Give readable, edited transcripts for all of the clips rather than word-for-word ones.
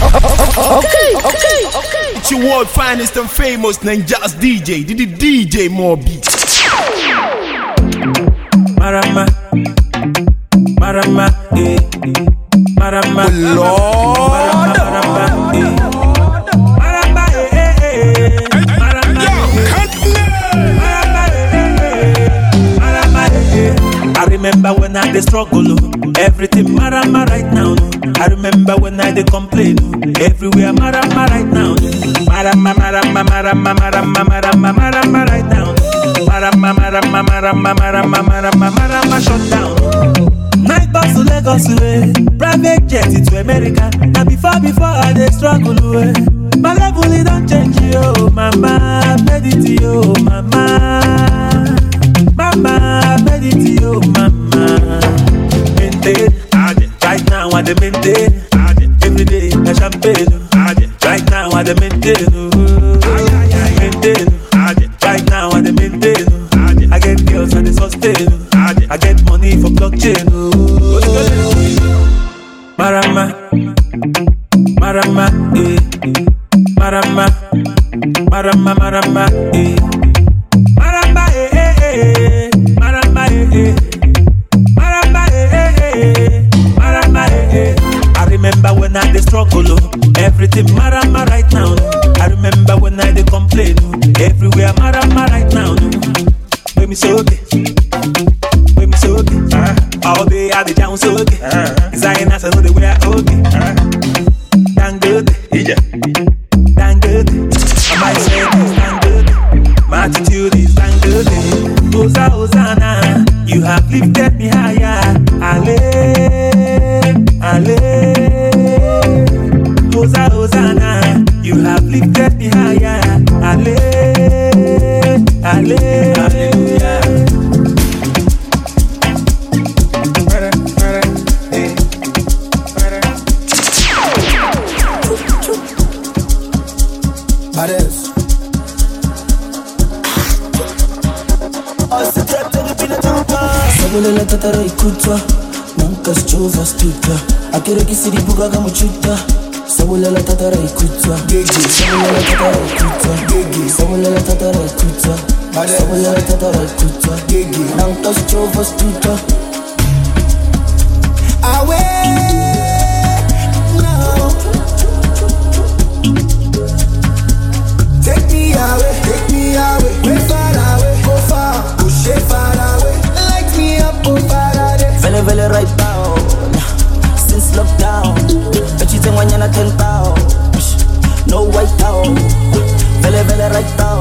Okay. It's your world finest and famous Ninja's DJ, the DJ Moby. Marama, eh. Marama, Lord. Marama, eh. Marama, eh. Marama, I remember when I dey struggle, everything marama right now. I remember when I dey complain, everywhere marama right now. Marama right now. Marama shut down. Night bus to Lagos way, private jet to America. And before I dey struggle way, my level it don't change yo, mama, medit yo, mama. Mama, medit yo, mama. Maintain, right now I dey maintain. Every day a champagne. Right now I dey maintain. Maintain. Right now I dey maintain. I get girls and they sustain. I get money for blockchain. Marama, eh. Marama, eh. Marama, eh. Marama, eh. Marama, eh. Marama, eh. I remember when I dey struggle, everything marama right now. I remember when I dey complain, everywhere marama right now. Make me so okay. All day I be down so okay. Designers I know they wear okay. Dang good, dang good. I might say this dang good. My attitude is dang good. Hosanna, you have lifted me higher. Ale. Hosanna, you have lifted me higher. Ale. Hallelujah. Sabula tatara ikutwa Nanka schova stuta Akira kisiri buga kama chuta Sabula tatara ikutwa Sabula tatara ikutwa Sabula tatara ikutwa Sabula tatara ikutwa Nanka schova stuta Away now Take me away Way far away, go far Push it far away Vele right now, since lockdown. But you think when you're not 10 pounds, no white out. Vele right now,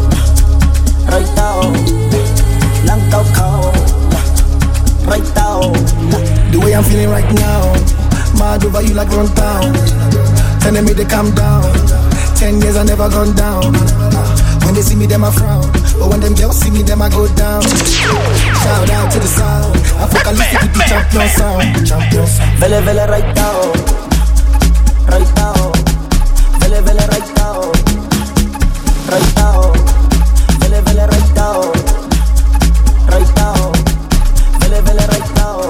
long cow, right now. The way I'm feeling right now, mad over you like run down. Telling me to calm down. 10 years I never gone down. When they see me, them I frown. But when them girls see me, them I go down. Shout out to the sound. I fuck a listen to the champion sound. Vele right now. Vele right now. Vele right now. Vele right now.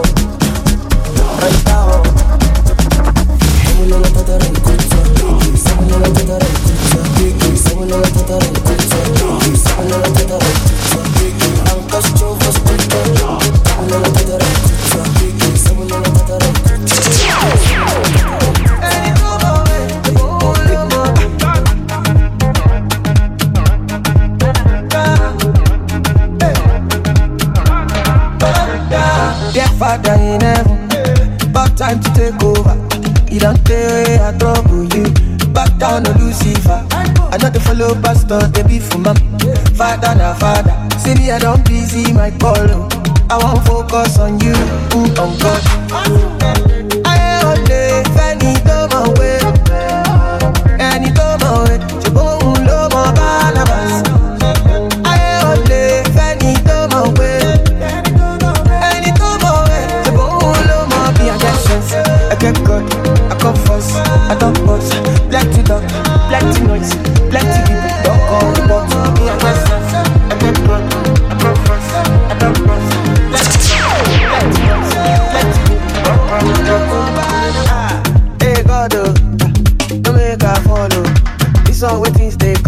Dear Father in heaven, about time to take over. You don't tell I trouble you. Back down to Lucifer. I know the follow pastor, they be for mom. Father na father. See me, I don't busy my call. I won't focus on you, on God. I only Fanny Doma way. Any Doma way. Jabon Loma Balabas. I only Fanny Doma way. Any Doma way. Jabon Loma be a guess. I get God, I come first. I don't boss. Plenty dog, plenty noise, plenty people. Don't call the box. Me a guess. I get God, I come first. I don't boss. Plenty noise, plenty people. Don't call the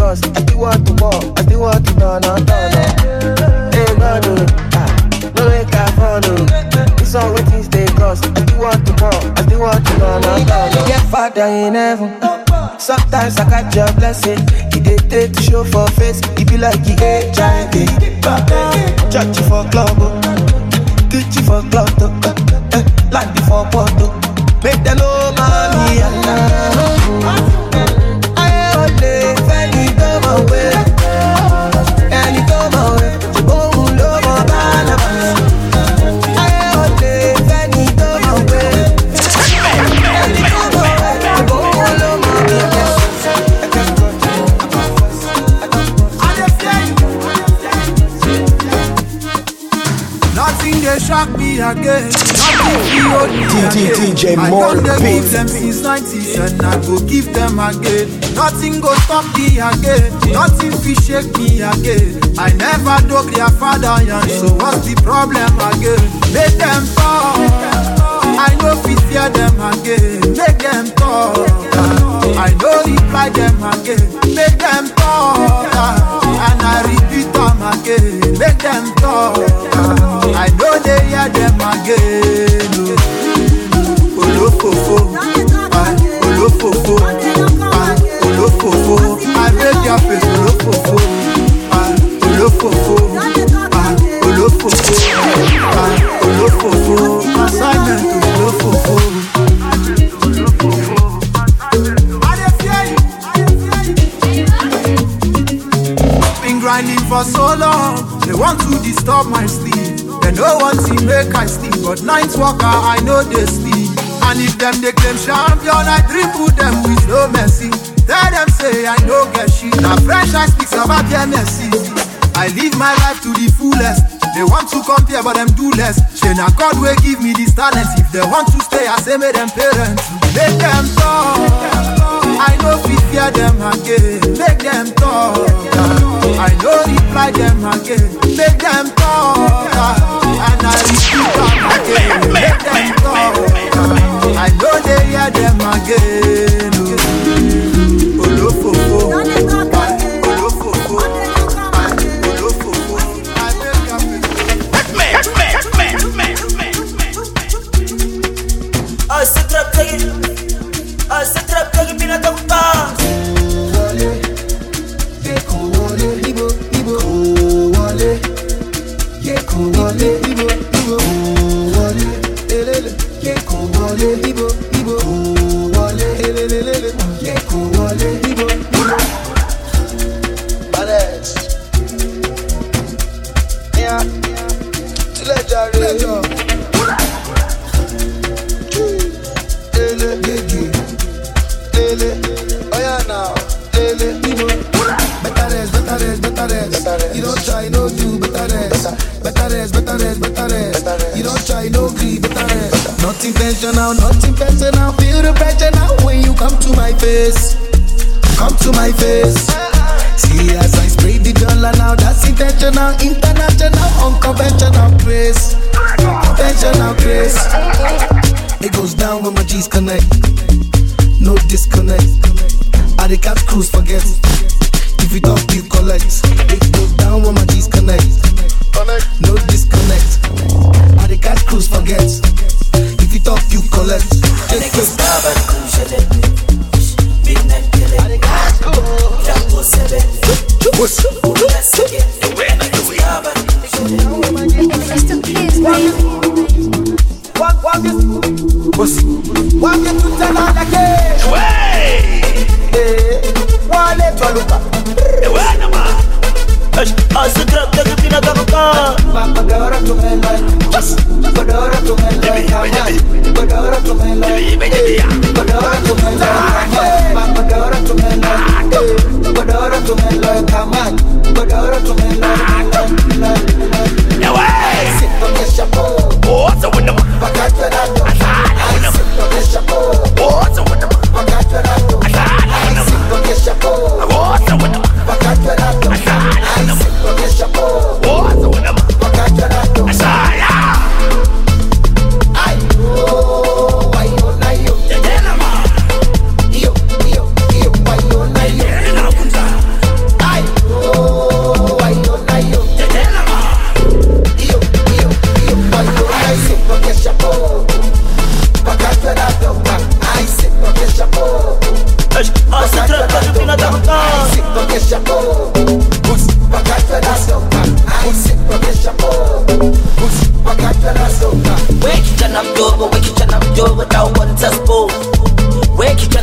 cause. I still want to walk, I still want to turn on. Hey, God, no way can follow. This all what things they cost. I still want to walk, I still want to turn on. Get Father in heaven. Sometimes I catch your blessing. He did take to show for face. He be like he HIV. Church for club, Gucci for club, Landy for Porto. Make them know mommy I only any come away. Any come away. Oh, love my banana. I only any come away. Any come away. Oh, love my nothing they shock me again. DJ I more don't give beats. them since 90s and I go give them again. Nothing go stop me again. Nothing fi shake me again. I never dug their father young, so what's the problem again? Make them talk. I know fi fear them again. Make them talk. I know reply them again. Make them talk. And I repeat them again. Make them talk. I know they hear them again. Olofofo, olofofo, olofofo. I make your face olofofo, olofofo, olofofo, olofofo. Assignment olofofo. Been grinding for so long, they want to disturb my sleep. They know one thing make I sleep, but night walker I know they sleep. And if them they claim champion, I dribble them with no mercy. Tell them say I no get shit. Now fresh I speaks about their mercy. I live my life to the fullest. They want to compare but them do less. Say now God will give me this talent. If they want to stay I say make them parents. Make them talk. I know we fear them again. Make them talk. I know reply them again. Make them talk. And I repeat them again. Make them talk. I know they hear them again. Olofofo, olofofo, olofofo. I make You don't try no do better rest. You don't try no grieve better rest. Not intentional, feel the pressure now when you come to my face. Come to my face. See as I spray the dollar now, that's intentional, international, unconventional grace. Conventional grace. It goes down when my G's connect. No disconnect. I the cat cruise forget. If you talk, you collect. It goes down when my G's connect. No disconnect. I the cat cruise forget. If you talk, you collect.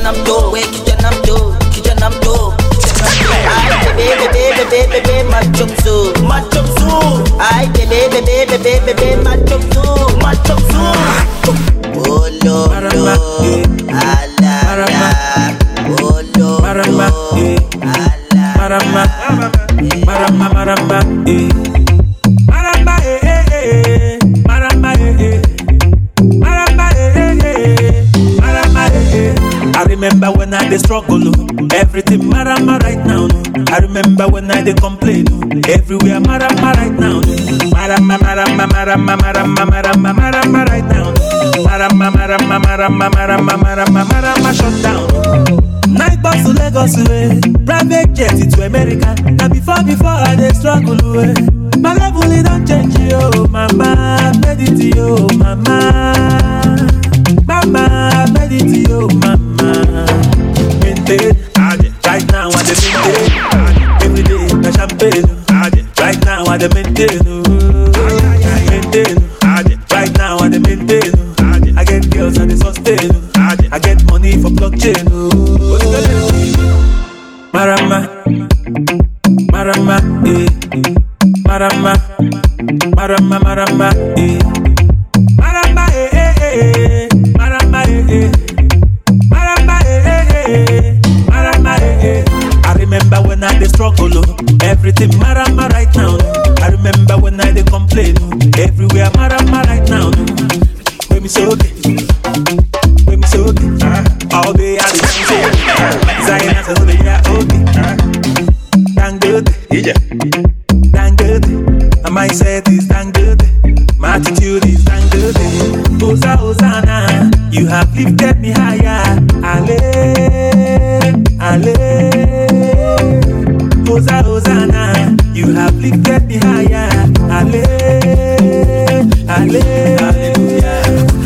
namto, we kijanamto, kijanamto. Baby, machumsu. Ay, baby, machumsu. Oh, lo, ala, oh, lo, I remember when I dey struggle, everything marama right now. I remember when I dey complain, everywhere marama right now. Marama right now. Marama shut down. Night bus to Lagos way, private jet to America. Now before I dey struggle way, my level it don't change yo, mama, made it yo, mama. Mama, made it yo, mama. Maintain, right now I dey maintain. Every day na champagne. Right now I dey maintain. Maintain. Right now I dey maintain. I get girls and they sustain. I get money for blockchain. Marama, eh. Marama, eh. Marama, eh. I remember when I dey struggle, everything marama right now. I remember when I dey complain, everywhere marama right now. When me so okay, all day I dey say, Zion I say they are okay. Thank good, thank good. My mindset is thank good. My attitude is thank good. Hosanna, you have lifted me higher. Ale. Hosanna, you have lifted me higher. Ale. Hallelujah.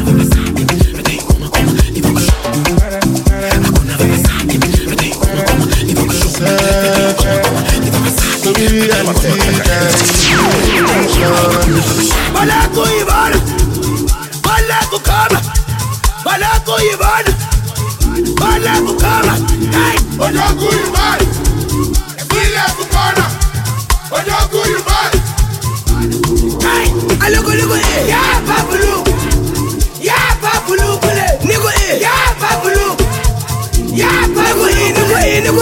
Balaku Ivan, Balaku Kama, Balaku Ivan, Balaku Kama, Balaku Ivan, Balaku Kama, Balaku Ivan. Alogo, ya Babulu, Nigo, ya Babulu, ya Babulu,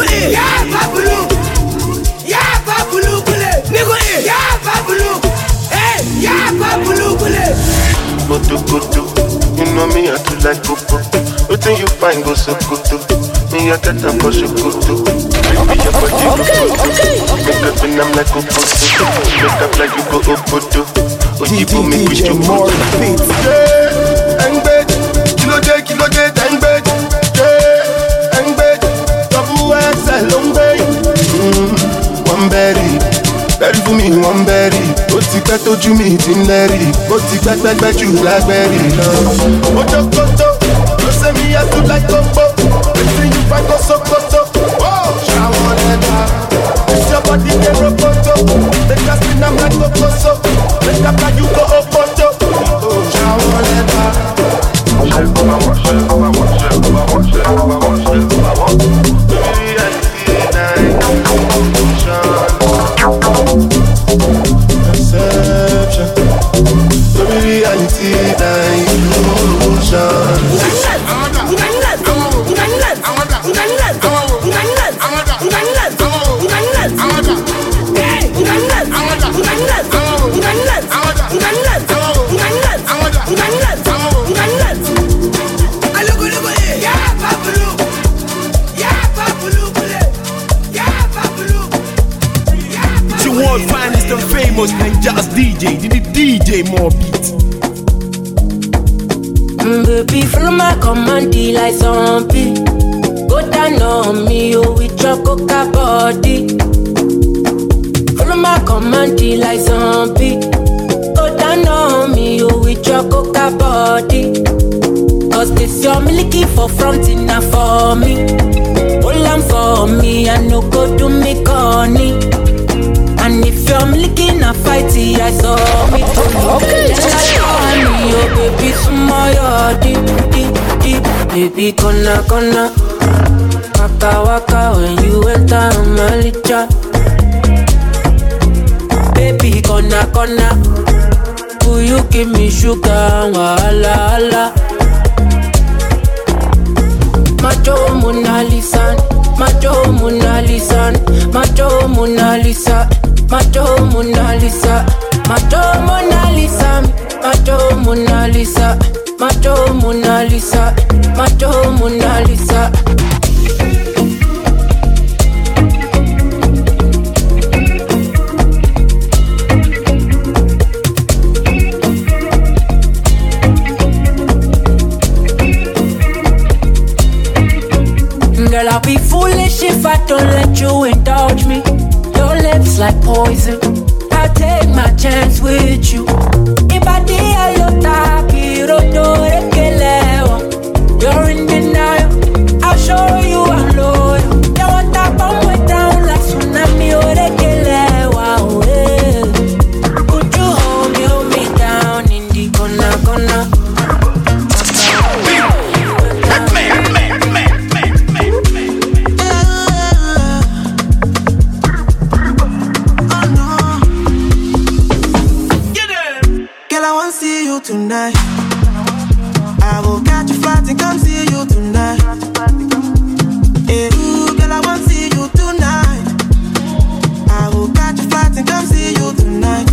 Kutu, you know me, I do like kuku. What do you find go so kutu? Me, I get up for shukutu. Baby, your body okay. Make up and I'm like kutu. Make up like you go ukutu. DJ more beats. Yeah, and bed, kilo day, and bed. Yeah, and bed, double XL, long bed. One berry. Berry for me, one berry. Ó ti pẹ́ tójú mi ti ń lẹ́rì. Ó ti pẹ́ jù lágbẹ́rì lọ. Ojo koto, ló ṣe mi yá tó láì kókó. Wetin you find go sokoto? Ṣàwọn lẹ́dà. It's your body dey rokoto. Make us spin am like kokoso. Make up like you go opoto. Ṣàwọn lẹ́dà. Perception, the reality that illusion. World finest and famous Ninja's DJ, the DJ more beats. Baby, follow my command, like zombie. Go down on me, oh, with your coca body. Follow my command, like zombie. Go down on me, oh, with your coca body. Cause this your milky for front enough for me. Hold on for me, I no go do me corny. And if you're licking a fighty, I saw me too. Okay, oh baby, smile, deep. Baby, gonna. waka waka when you enter Malicha. Baby, gonna. Will you give me sugar? Wala, wala. Macho Mona Lisa, Macho Mona Lisa, Macho Mona Lisa, Macho Mona Lisa, Macho Mona Lisa, Macho Mona Lisa, Macho Mona Lisa, Macho Mona Lisa. Girl, I'll be foolish if I don't let you indulge me. Your lips like poison, I'll take my chance with you. You're in denial, I'll show you I'm loyal. You want that bomb way down like tsunami or the wow, yeah. Could you hold me down in the corner? Tonight, I will catch you flight and come see you tonight. Hey, ooh, girl, I want to see you tonight. I will catch you flight and come see you tonight.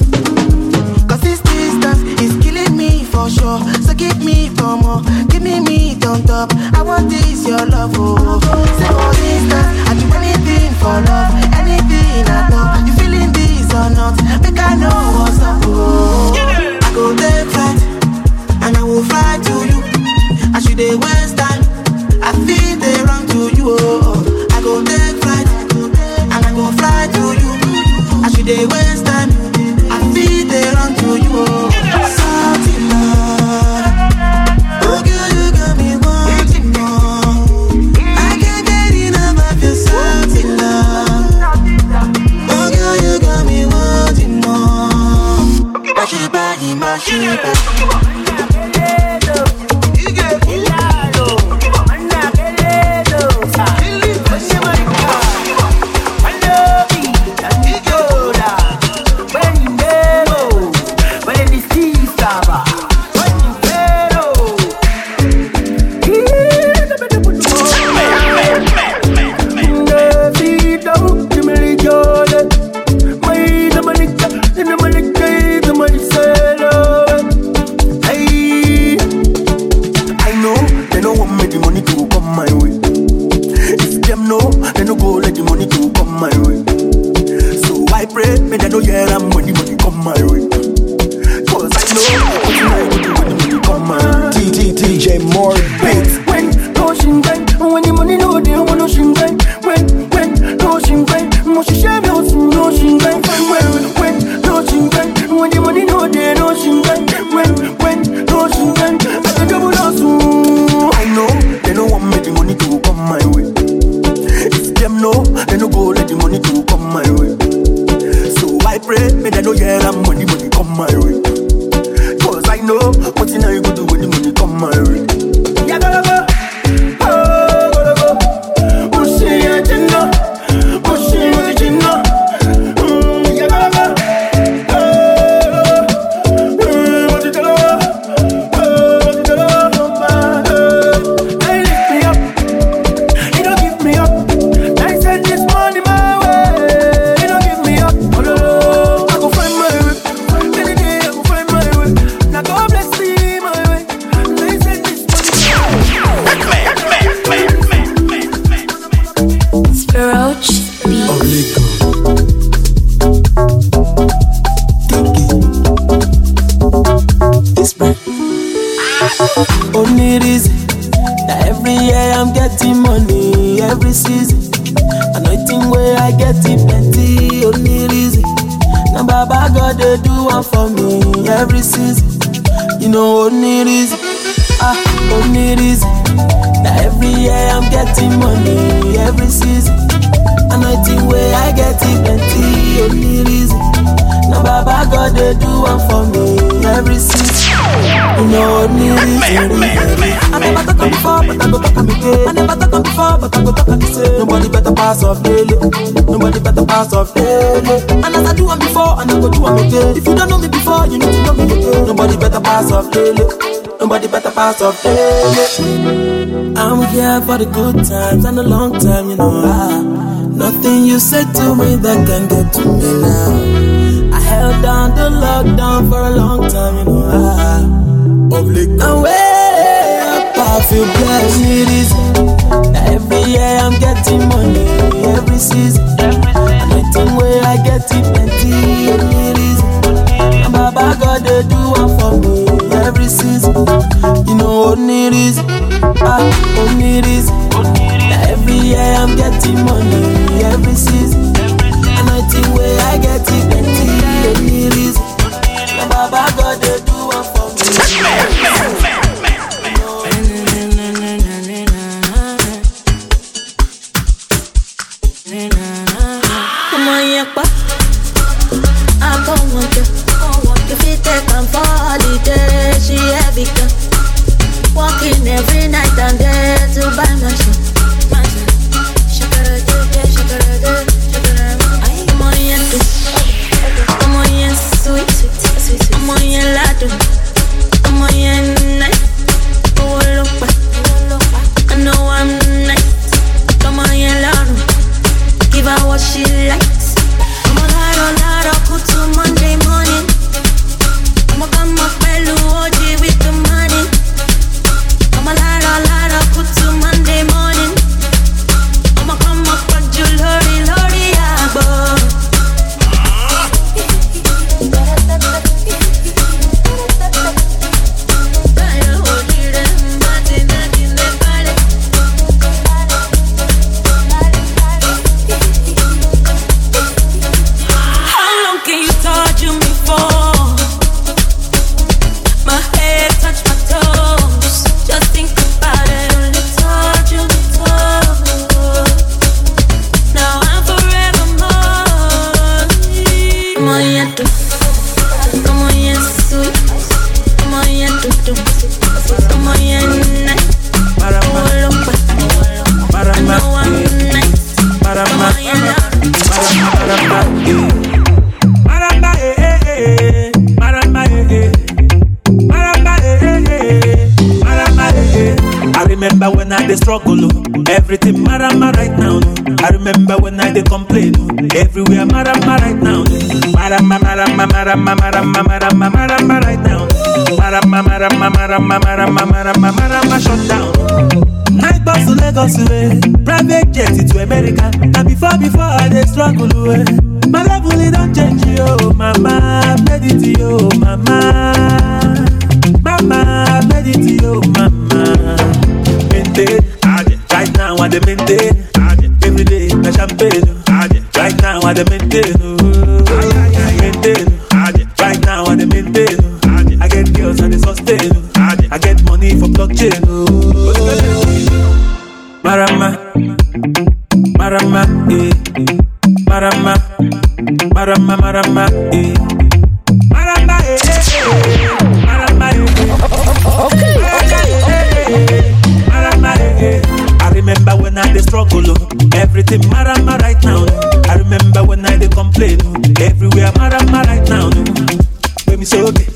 Cause this distance is killing me for sure. So give me for more, give me on top. I want this, your love, oh. Say for distance, I do anything for love, anything I know. You feeling this or not? Make I know what's up, oh. I go take flight, and I will fly to you. I should they waste time, I feel they run to you. Oh. I go take flight, and I go fly to you. I should they waste time, I feel they run to you. Oh. Salty love, oh girl, you got me wanting more. I can't get enough of your salty love. Oh girl, you got me wanting more. Mash it back. I never talk before, but I go talk again. I never talk before, before, but I go talk and say nobody better pass off Lele. Nobody better pass off Lele. And as I do one before, and I go do one again. If you don't know me before, you need to know me again. Nobody better pass off Lele. Nobody better pass off Lele. I'm here for the good times and the long time, you know. Nothing you said to me that can get to me now. I held down the lockdown for a long time, you know. Of late, I'm way up, I feel blessed. It is every year I'm getting money, every season. And I think where I get it plenty, it is. And Baba God they do one for me every season. You know, only reason, only reason. Every year I'm getting money, every season. And I think where I get it plenty, only reason. And Baba God they do one for me. Come on, yakpa. I don't want you. If you take on for holiday, she heavy girl. Walking every night and day to buy my shit. Shakara do, shakara do, shakara. Come on, yeah, do. Come on, yeah, sweet, sweet. Come on, yeah, ladu. Come on, yeah, nice. Oh, look back. I know I'm nice. Come on, yeah, ladu. Give her what she likes. Come on, ladu, put to Monday morning. I'ma come up OG with the money. I'ma ladder, put to Monday morning. I'ma come up on Lori, agbo. How long can you torture me for? My head touch my toes. Just think about it. Only touch you, now I'm forever more. Come on, yeah, do. Come on, yeah, sweet. Come on, yeah, do. Come on, yeah, nice. Oh, look back. I know I'm nice. Come on, yeah, I remember when I dey struggle, everything marama right now. I remember when I dey complain, everywhere marama right now. Marama right now. Marama shut down. Night bus to Lagos away, private jet to America. And before I dey struggle away. My level it don't change, yo, mama, made it, yo, mama. Mama, made it, yo, mama. Maintain, right now I dey maintain. Every day I champagne. Right now I dey maintain. Maintain, right now I dey maintain. I get girls and they sustain. I get money for blockchain. Marama, eh. Marama, eh. Marama, eh. Okay. Marama, eh. I remember when I dey struggle, everything marama right now. I remember when I dey complain, everywhere marama right now. When me so okay,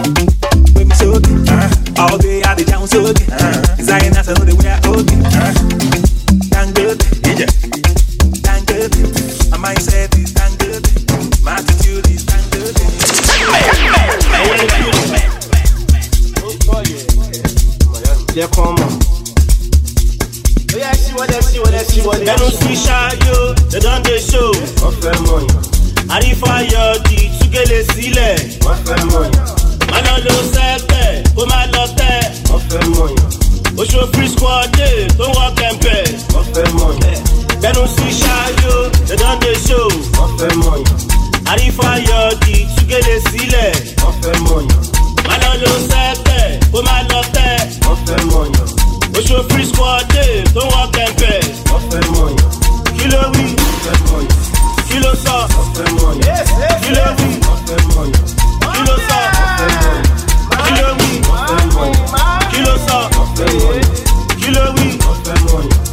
all day I dey down so okay. Designers I know they wear okay. Thank good, thank good. My mindset is thank good. My attitude is thank good. Yeah, come on. Yeah, see what they see. They don't see Shayo, they don't they show. Àrífáyọ̀ di túgẹ̀lẹ̀ sílẹ̀. Má lọ lo sẹ́pẹ̀, kó má lọ tẹ̀. Oṣù free squad day, tó ń wọ kẹ̀mpẹ̀. Bẹ́nu sí Shayo, they don dey show. Àrífáyọ̀ di túgẹ̀lẹ̀ sílẹ̀. Má lọ lo sẹ́pẹ̀, kó má lọ tẹ̀. Oṣù free squad day, tó ń wọ kẹ̀mpẹ̀. Kí ló wí? Kí ló sọ? Kí ló wí? Kí ló sọ? Kí ló wí? Kí ló sọ? Kí ló wí?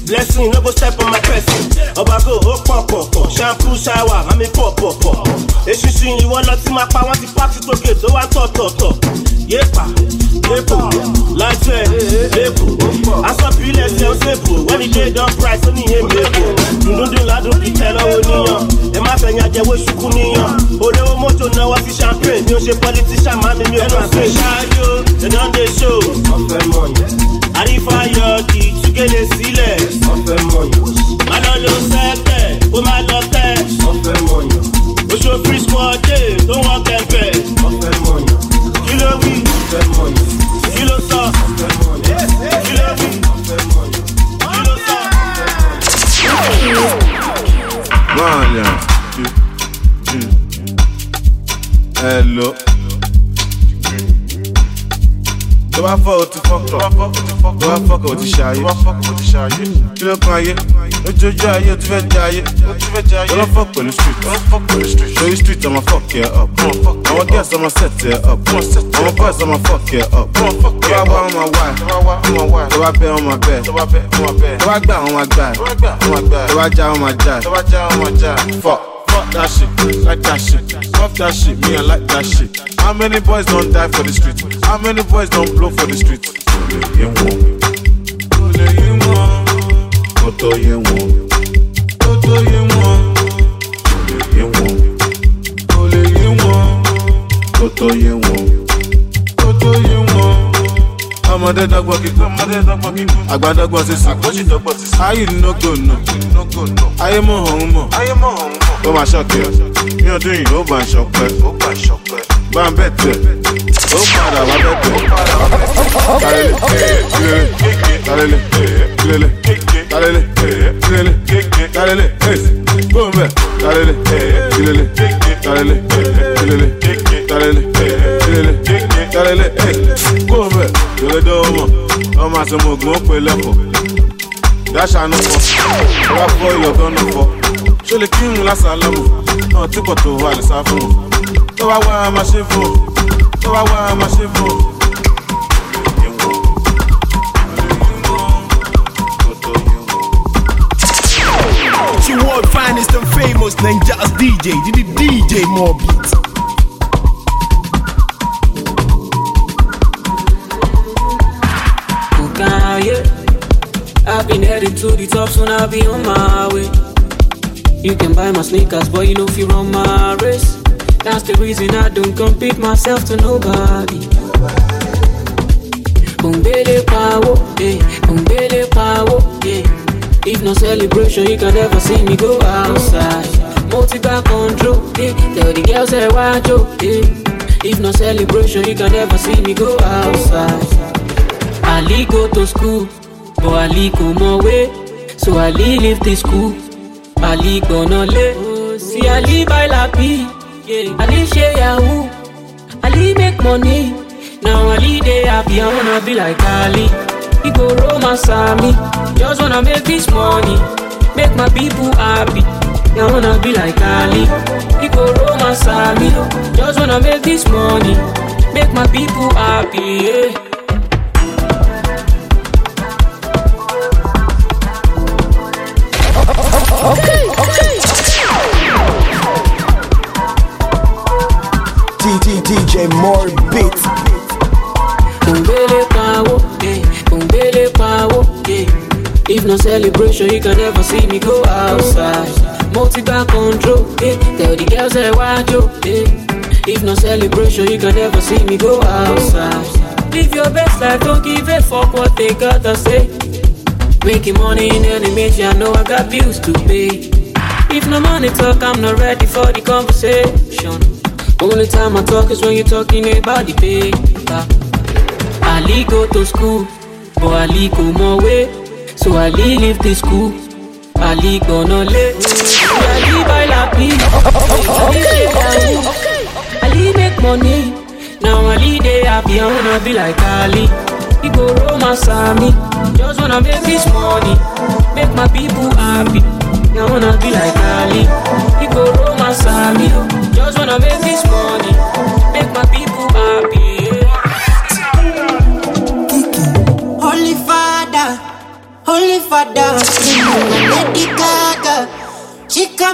Blessing, no go step on my person. Obago, oh pop. Shampoo, shower, mami pop. Eshishi, you want nothing, my power, want to pack it to get, so I talk. Yepa, like lepo. I saw Pile sell simple. When the day don't price, only him lepo. You don't do la, don't be tell her union. And my friend, I get what you couldn't. Oh, they were moto now, what's the champagne? You say politician, man, you don't say shadow. They don't they show. Arifa yodi, tu get a silence. I don't know second, oh my love test. What's your free squad day? Don't walk that bed. Kilo we, kilo sa, kilo we, kilo sa. Hello. Do I fuck to fuck up? Do I fuck with the shy? Kilo kanye, ojojo aye, tu fẹ́ jayé. Don't fuck with the street. Show you street, I'ma fuck you up. I'ma guess, I'ma set you up. I'ma bust, I'ma fuck you up. Do I want on my wife? Do I bet on my bed? Do I gbà on my guy? Do I jam on my jive? Fuck that shit, like that shit. Fuck that shit, me I like that shit. How many boys don't die for the street? How many boys don't blow for the street? Ọmọdé dọ́gbọ́ kíkọ́, àgbàdọ́gbọ́ sísè. Ayé no go no, ayé mọ̀ ọ̀hún mọ̀. Ó máa ṣọ́kẹ́, ní ọdún yìí ó bá ń ṣọpẹ́. Bá ń bẹ̀ tẹ̀, ó padà wá bẹ̀ tẹ̀. Kálẹ́lẹ̀, bóun bẹ̀. Kálẹ́lẹ̀, bóun bẹ̀. Yọ̀lẹ́dọ̀ ọmọ, ọmọ àtọmọ ògùn ó pè lẹ́kọ̀ọ́. Dáṣà nù fọ́, wá fọ́ ìyọ̀gán nù fọ́. Ṣé lè kí n lásàlámù? Náà tí pọ̀ tó wà lè sá fún un. Tó bá wá a máa ṣe fún un. It's your world finest and famous Ninja's DJ, the DJ more beats. I've been heading to the top, soon I'll be on my way. You can buy my sneakers, but you know if you run my race. That's the reason I don't compete myself to nobody. Umbele power, yeah. If no celebration, you can never see me go outside. Multi-back control, yeah. Tell the girls that why joke, yeah. If no celebration, you can never see me go outside. Ali go to school, but Ali go more way. So Ali leave the school, Ali gonna lay. See Ali buy lappy, yeah. Ali share Yahoo, Ali make money. Now Ali they happy, I wanna be like Ali. He go romance me, just wanna make this money, make my people happy. I wanna be like Ali. He go romance me, just wanna make this money, make my people happy, yeah. Okay. DJ more beats. Umbele power, yeah. If no celebration, you can never see me go outside. Multi-back control, yeah. Tell the girls that why joke, yeah. If no celebration, you can never see me go outside. Live your best life, don't give a fuck what they gotta say. Making money in any major, I know I got bills to pay. If no money talk, I'm not ready for the conversation. Only time I talk is when you're talking about the paper. Ali go to school, but Ali go more way. So Ali leave the school, Ali gonna lay. Ali buy lappy, Ali make money. Now Ali they happy, I wanna be like Ali. He go romance me, just wanna make this money, make my people happy. I wanna be like Ali. He go romance me, just wanna make this money, make my people happy. Holy Father,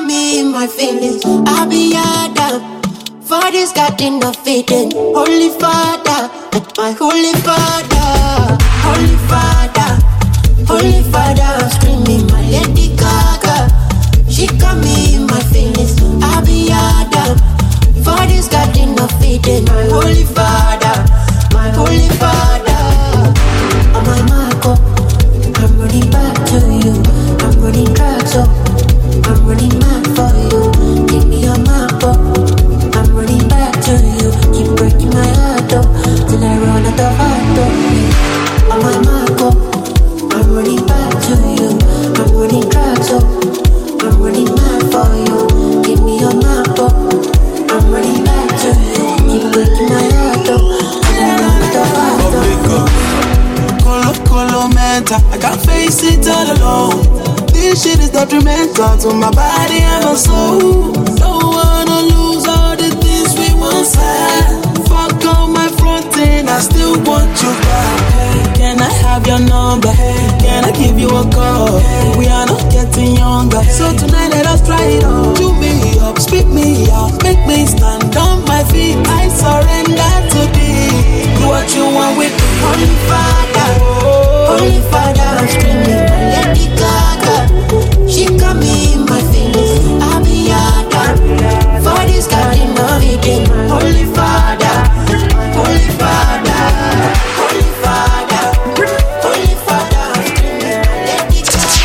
got me in my feelings. I'll be your dog. For this got enough feeding. Holy Father, my Holy Father, Holy Father, Holy Father, I'm screaming my Lady Gaga. She got me in my feelings. I'll be your dog. For this got enough feeding. My Holy Father, my Holy Father. Oh my Marco, I'm running back to you. I'm running back so I'm running mad for you. Give me your map up. I'm running back to you. Keep breaking my heart up till I run out of heart up. Oh my Marco, I'm running back to you. I'm running back so I'm running mad for you. Give me your map up. I'm running back to you. Keep breaking my heart up till I run out of heart up. Colo mental, I can't face it all alone. This shit is detrimental to my body and my soul. Don't wanna lose all the things we once had. Fuck on my front end, I still want you back. Hey, can I have your number? Hey, can I give you a call? Hey, we are not getting younger, so tonight let us try it on. Chew me up, spit me out, make me stand on my feet. I surrender to thee. Do what you want with me. Holy Father, Holy Father, I'm screaming my Lady Gaga. She got me in my feelings. I'll be your dog. For this God in the weekend. Holy Father, Holy Father, Holy Father, Holy Father, I'm screaming my Lady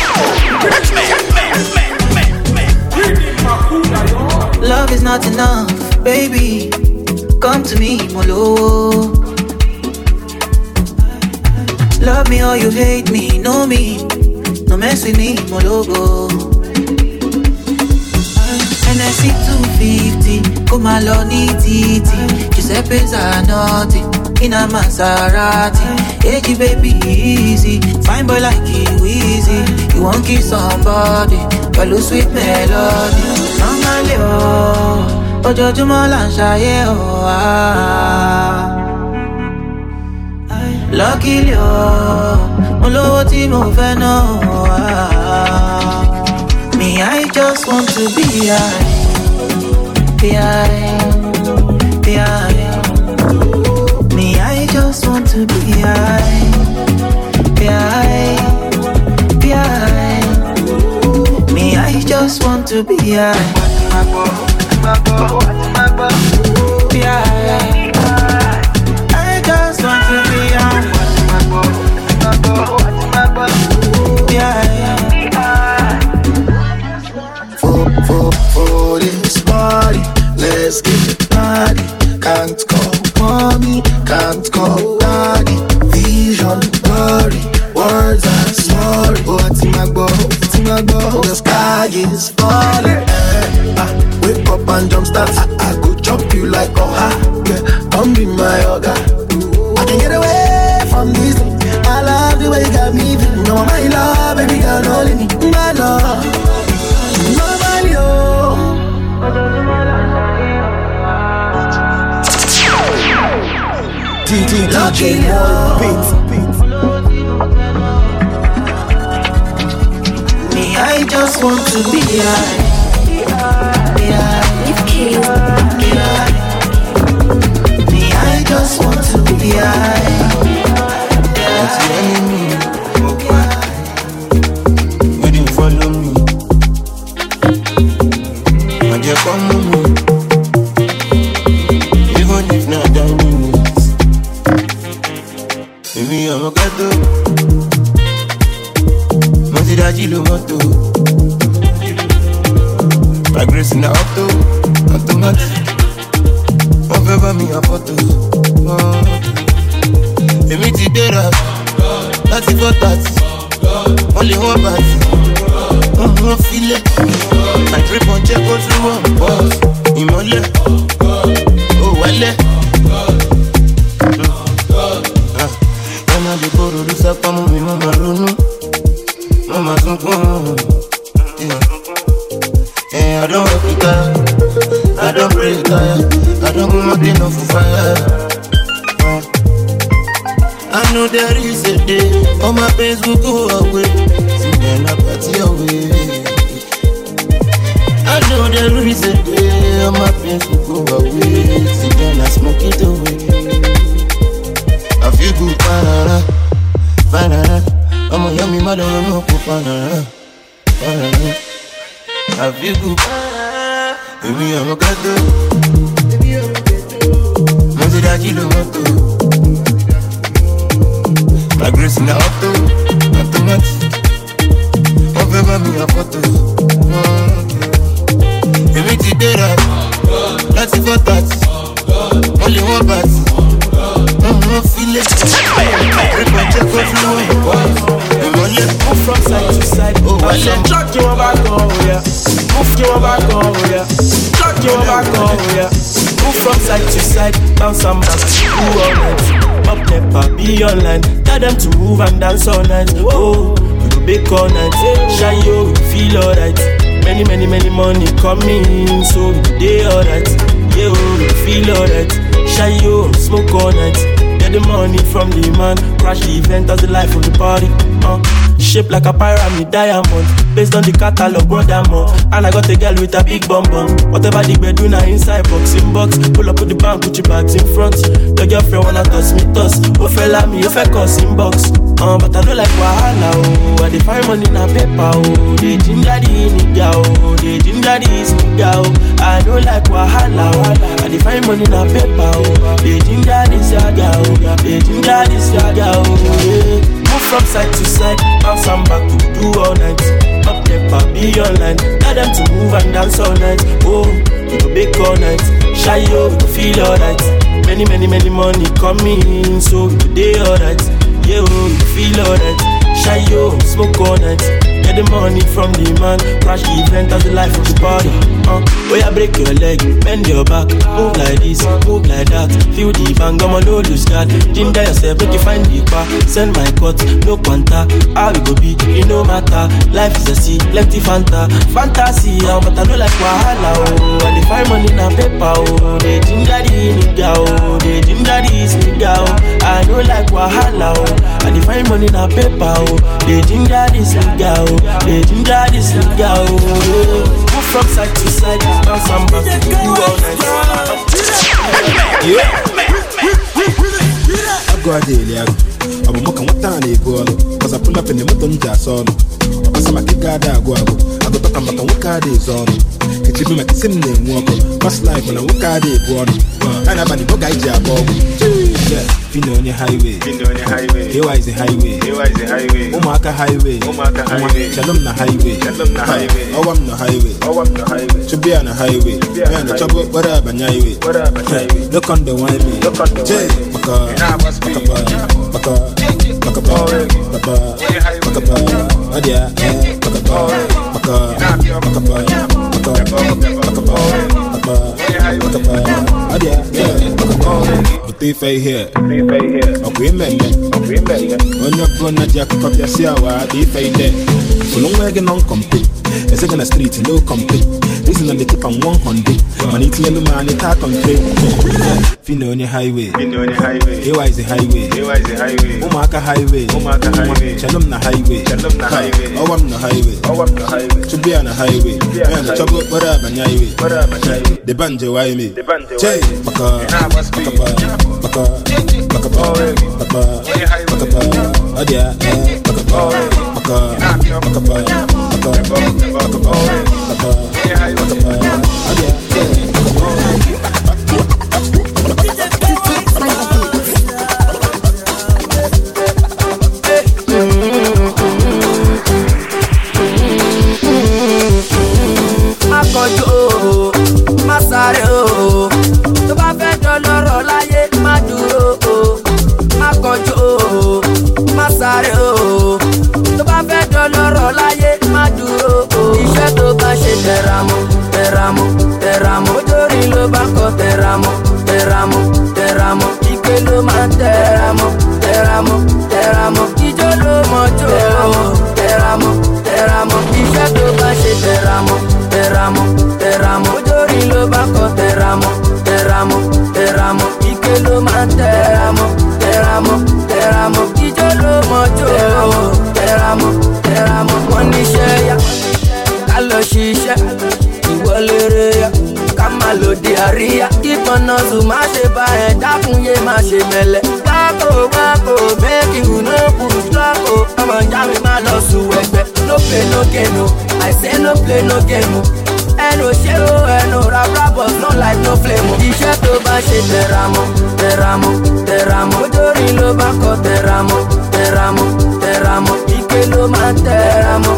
Gaga. Love is not enough, baby. Come to me, Molo. Love me or you hate me, know me. No mess with me, Mologo. NSC 250, Kumaloni Titi. Giuseppe Zanotti, in a Maserati. Hey, baby, easy. Fine boy like you, easy. You won't kiss somebody, but lose sweet melody. Normally, oh, Ojojumo Lanshaye, oh, ah. Luckily, oh, Olowo tí mo fẹ́ náà. Me, I just want to be high. Me, I just want to be high. Me, I just want to be high. For this party, let's get it party. Can't call mommy, can't call daddy. Vision blurry, words are sorry. What's my goal? The sky is falling. Wake up and jump start. I go jump you like a ha. Yeah, come be my yoga. I can get away from this. I love the way you got me feeling. No, my love, baby girl, only me. My love, nobody, oh. DJ Beats. Me, I just want to be high. Me, I just want to be high. What's the enemy? You didn't follow me. And you come with me. Even if not minutes. Maybe I'm a gato. Masidaji lo moto. My grace in the auto. Automatic. One favor me a photo. Èmi ti gbéra láti 4:30. Only one party. Wọ́n filẹ̀. My trip on check go through one boss. Ìmọ̀lẹ̀. Ó wálẹ̀. Yàrá lè kóró ló sápá mú mi, mo máa ronú. Mo máa sunkún. I don't work it out. I don't pray it out. I don't move nothing off for fire. I know there is a day. All my pains will go away. See, then I party away. I I know the reason all my pains will go away. So then I smoke it away. I feel good, banana, banana. I'm a yummy mother, I'm a banana, banana. I feel good, banana. Baby, I'm a gato. I'm a kilo moto. My grace in the auto, automatic. I'm a photo. Baby, today, that's it for that. Only one bat. I'm feeling move from side to side. I said, chuck you back over here. Move you back over here. Chuck you back over here. Move from side to side. Bounce and back. Do all night. Up never be online. Tell them to move and dance all night. Oh, we go bake all night. Shy yo, we feel alright. Many money coming, so we day alright. Yeah, we feel alright. Shy yo, smoke all night. Get the money from the man. Crash the event as the life of the party. Shaped like a pyramid diamond. Based on the catalog, brother more. And I got a girl with a big bum bum. Whatever the bed do now inside box in box. Pull up with the bank, put your bags in front. Your girlfriend wanna toss me toss. Oh fella me, if I cuss in box. But I don't like wahala, oh. I define money na paper, oh. They ginger the nigga, oh. They ginger this nigga, oh. I don't like wahala, oh. I define money na paper, oh. They ginger this yaga, oh. They ginger this yaga, oh. Yeah. Move from side to side, bounce and back to do all night. Up never be online. Tell them to move and dance all night. Oh, we go bake all night. Shy yo, we go feel alright. Many money coming, so we go day alright. Yeah, we go feel alright. Shy yo, smoke all night. Get the money from the man. Crash the event as the life of the party. Oh yeah, break your leg, bend your back. Move like this, move like that. Feel the bang, I'ma no lose God. Ginger yourself, make you find the bar. Send my cut, no quanta. How we go be, it no matter. Life is a sea, plenty Fanta. Fantasy, but I don't like wahala, oh. And if I money na paper, oh. They ginger the nigga, oh. They ginger this nigga, oh. I don't like wahala, oh. And if I money na paper, oh. They ginger this nigga, oh. They ginger this nigga, oh. Move from side to side, bounce and back, do all night. I go a daily, I'm a mock and what time they go. Cause I pull up in the mountain jazz on. Cause I'm a kick out, I go talk about what car days on. Can you be my sim name walk? Past life when I walk out, they go on. And I'm a book I jab. Yeah, Fino on your highway. Here is the highway. Omaka highway. Shalom na highway. Oh, I'm the highway. To be on a highway. Man, the trouble, whatever, highway. Look on the wine. Jay, here. Okay, man. On your corner, Jack of your Siawa, they fade there. So long wagon on complete. A second street, no complete. This is on the tip of 100. Money to the man, it's hard on trade. Fino on your highway. Here is the highway. Omaka highway. Shalom na highway. Oh, I'm the highway. To be on a highway. Man, the trouble, whatever, highway. The banjo, why me? Jay, Teramo hustle, má ṣe bá ẹ̀ dákun yé má ṣe mẹ́lẹ̀. Wákò, make you no push lọ́kò. Ọmọ ìyá mi má lọ sùn ẹgbẹ́. No play no game o, I say no play no game o. Ẹnu ṣé o, ẹnu rárá but no like no flame o. Iṣẹ́ tó bá ṣe tẹra mọ́. Ojúrí ló bá kọ tẹra mọ́. Ike ló máa tẹra mọ́.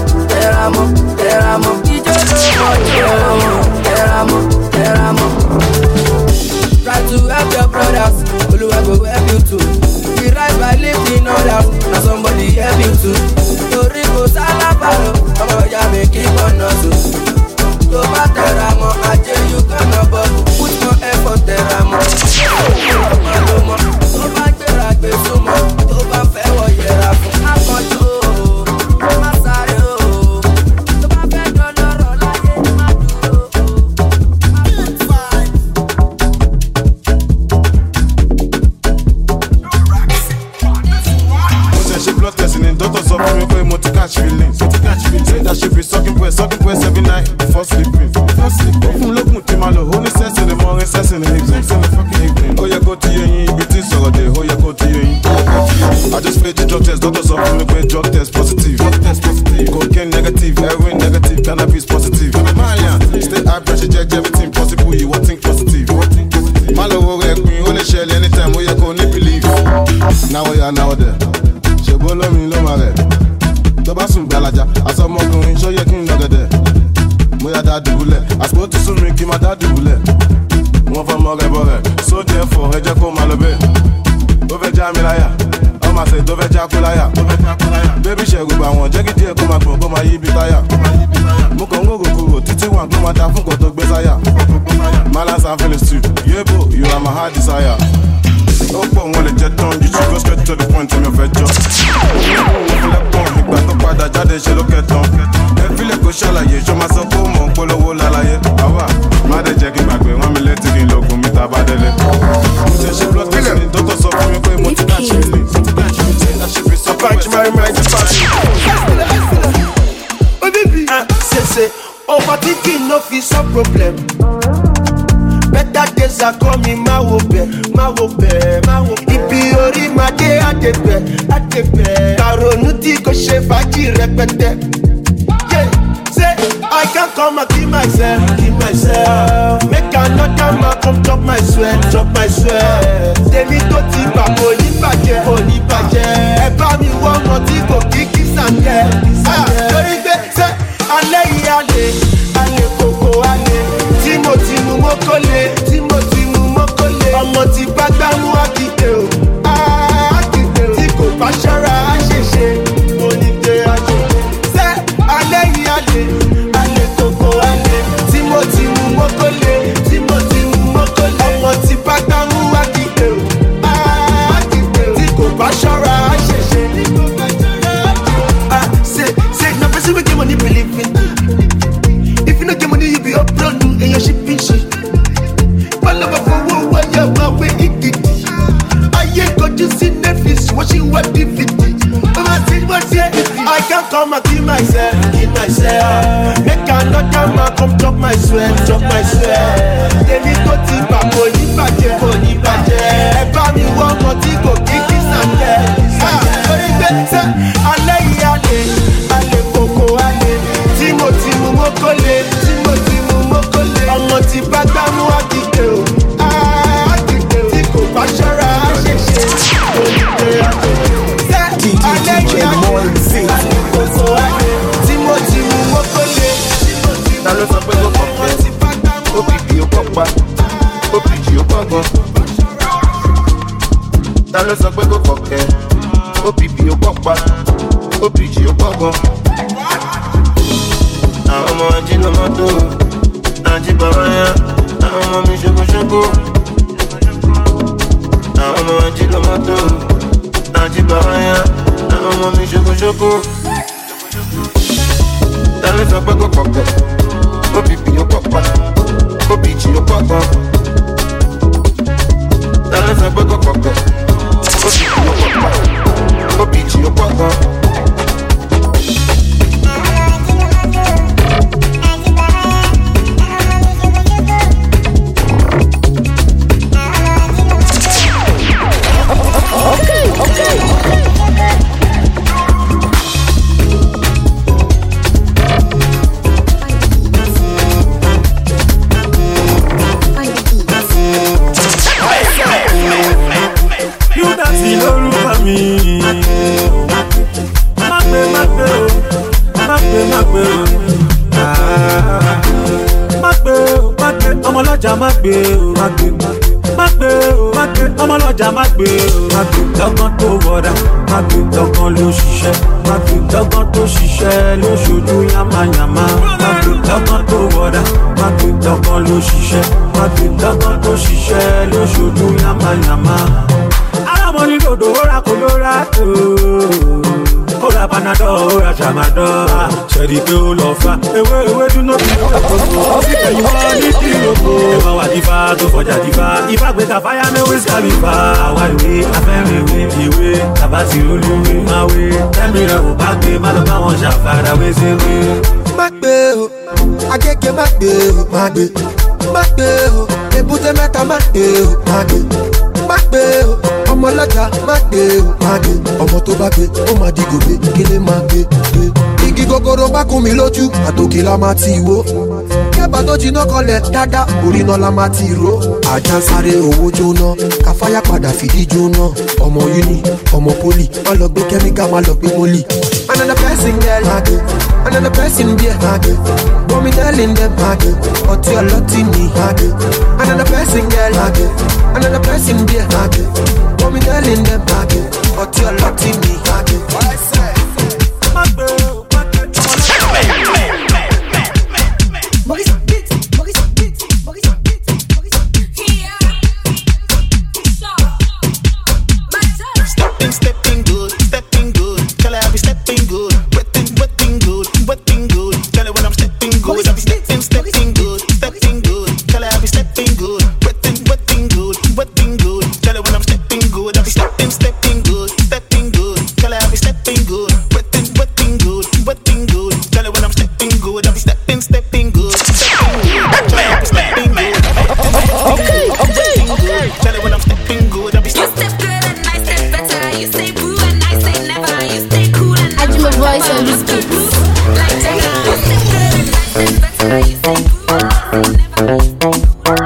Ijó ló mọ̀ tẹra mọ́. Try to help your brothers, Oluwa go help you too. We rise by lifting others, now somebody help you too. Torí kò sálábàárò, ọmọ ìyá mi keep on hustle. Tó bá tẹra mọ́, ajé you gonna bubble. Put more effort tẹra mọ́. Ọmọ ló mọ̀, tó bá gbéra gbé súnmọ́. Tó bá fẹ́ wọ yẹra fún akọ́jọ́ o. Ó má sáré o. Tó bá fẹ́ dọ́lọ́rọ̀ láyé, má dúró o. Blood testing in doctors up for me pé mo ti catch feelings. Say that she be sucking breast every night before sleeping. Ó fún lókun tí máa lò, ó ní sex in the morning, sex in the evening. Ó yẹ kó ti yé yín, ibi tí sọ̀rọ̀ dé, ó yẹ kó ti yé yín. I just played the drug test, doctors up for me pé drug test positive. Cocaine negative, heroin negative, cannabis positive. Malian, stay high pressure, check everything possible, you won't think positive. Má lọ wo rẹ̀ pin, ó lè ṣẹlẹ̀ anytime, ó yẹ kó ní believe. Now we are now there. Ṣègbó lómi ló máa rẹ̀. Tó bá sùn gbalaja, aṣọ ọmọkùnrin ṣó yẹ kí n lọ́gẹ̀dẹ̀. Mo yà dá dùbúlẹ̀, àsìkò ti sún mi kí n máa dá dùbúlẹ̀. Wọ́n fọ́ mọ́ rẹ̀ bọ̀ rẹ̀, sóde ẹ̀fọ́ ẹ jẹ́ kó máa lọ bẹ́ẹ̀. Ó fẹ́ já mi láyà, ọmọ àṣẹ tó fẹ́ já kú láyà. Bébí ṣẹ̀rù bà wọ́n, jẹ́ kí díẹ̀ kó máa gbọ̀n kó máa yí ibi táyà. Mo kàn ń gògò kúrò títí wà kó máa ta fún kò tó gbé sáyà. Malance and feelings too, yébo, you are my heart desire. Ó pọ̀ wọn lè jẹ tán, you should go straight to the point tí mi ò fẹ́ jọ. Ìgbà tó padà jáde ṣe ló kẹtàn. Ẹ fílẹ̀ kó ṣàlàyé, ṣó máa sọ pé ó mọ̀ ń polówó lálàyé. Àwa má dẹ̀ jẹ́ kí n gbàgbé, wọ́n mi létí kí n lo oògùn mi tá a bá délé. Mo ti ṣe blood test ní dókítà sọ fún mi pé mo ti catch feeling. Oh baby, say, overthinking no fit solve problem. Better days are coming, má wo bẹ̀. Ibi orí máa dé àdébẹ̀. Kàrònú tí kò ṣe fàájì rẹpẹtẹ. Yeah, say I can't come and kill myself. Make another man come chop my sweat. Tèmi tó ti bà kò ní bàjẹ́. Ẹ bá mi wọ́n ọmọ tí kò kí sàǹdẹ̀. Torí pé ṣé alẹ́ yìí alẹ́ kòkó alẹ́. Tí mo ti mú mọ́kànlé. Ọmọ tí bá gbámú àkìtè o. Tí kò bá ṣọ́ra á ṣèṣe. Mo ní pé àjò. Ṣé alẹ́ yìí alẹ́ kòkó alẹ́. Tí mo ti mú mọ́kànlé. Ọmọ tí bá gbámú àkìtè o. Tí kò bá ṣọ́ra á ṣèṣe. Say na person wey get money believe in. If you no get money you be upload and your shipping shit. Palawa for wo ya ma we ikiki. Aye kojú sí Netflix watching what DVD. Mama say what here? I can't come and kill myself. Make another man come chop my sweat. Tèmi tó ti bà kò ní bàjẹ́. Ẹ bá mi wọ́n ọmọ tí kò kí sàǹdẹ̀. Orí gbé sẹ́ alẹ́ yìí alẹ́ kòkó alẹ́. Tí mo ti mú mọ́kànlé. Ọmọ tí bá gbámú àkìtè o. Tí kò bá ṣọ́ra á ṣèṣe. Alẹ́ yìí alẹ́ kòkó alẹ́. Tí mo ti mú mọ́kànlé. Ta ló sọ pé kó kọ̀ọ̀kan? Òkìkí ó kọ́pa, òkìkí ó kọ́gbọ́n. Ta ló sọ pé kó kọ̀ọ̀kan? Òkìkí ó kọ́pa, òkìkí ó kọ́gbọ́n. Àwọn ọmọ ají ló mọ́ tó. Ají bàbá yá, àwọn ọmọ mi ṣokòṣokò. Àwọn ọmọ ají ló mọ́ tó. Ají bàbá yá, àwọn ọmọ mi ṣokòṣokò. Ta ló sọ pé kó kọ̀ọ̀kan? Òkìkí ó kọ́pa, òkìkí ó kọ́gbọ́n. Ta ló sọ pé kó kọ̀ọ̀kan? Òkìkí ó kọ́pa, òkìkí ó kọ́gbọ́n. gbé o, má gbé. Má gbé o, má gbé. Ọmọ ọlọ́jà má gbé o, má gbé. Lọ́gán tó wọ̀dà, má gbé. Lọ́gán ló ṣiṣẹ́, má gbé. Lọ́gán tó ṣiṣẹ́ ló ṣojú yamayama. Má gbé. Lọ́gán tó wọ̀dà, má gbé. Lọ́gán ló ṣiṣẹ́, má gbé. Lọ́gán tó ṣiṣẹ́ ló ṣojú yamayama. Alámọ̀ ní dòdò ó ra kò ló ra tó. Ora panadol, ora tramadol. Ṣẹ̀rí pé ó lọ fa. Ewé dúná bí ó kò tó. Ọ̀sìn ẹ̀yìn wọ́n ní kí ló kó. Ẹ̀wọ̀n wà dífá tó fọjà dífá. Ifá gbé ta fáyà ní wíṣ kàlífà. Àwa ìwé afẹ́rin ìwé. Tàbá ti olúwe máa wé. Tẹ́mi rẹ̀ ò bá gbé má lọ bá wọn ṣàfàrà wéṣẹ́wé. Má gbé o, agége má gbé o, má gbé. Má gbé o, èbúté mẹ́ta má gbé o, má gbé. Má gbé o, ọmọ ọlọ́jà má gbé o, má gbé. Ọmọ tó bá gbé, ó máa di gòbé, kílé máa gbé. Igi gogoro bá kún mi lójú, àtòkè la máa ti wó. Kẹ́bà tó jiná kọlẹ̀ dáadáa, orí náà la máa ti ró. Àjà ń sáré owó jóná, káfáyà padà fìdí jóná. Ọmọ uni, ọmọ poli, má lọ gbé kẹ́míkà, má lọ gbé mólì. Another person girl, má gbé. Another person beer, má gbé. Bomi telling them, má gbé. Ọtí ọlọ́tí ni, má gbé. Another person girl, má gbé. Another person beer, má gbé. Bomi telling them, má gbé. Ọtí ọlọ́tí ni, má gbé. Má gbé. Stepping good. Tell her I be stepping good. Wetting good. Tell her when I'm stepping good. I be stepping good. Tell her I be stepping good. Wetting good. Tell her when I'm stepping good. I be stepping good. Tell her I be stepping good. Wetting good. Tell her when I'm stepping good. I be stepping good. Tell her I be stepping good. Tell her when I'm stepping good. I be You step good and I step better. You say boo and I say never. You stay cool and I do my voice on this beat. Like Jagger. You step good and I step better. You say boo and I say never.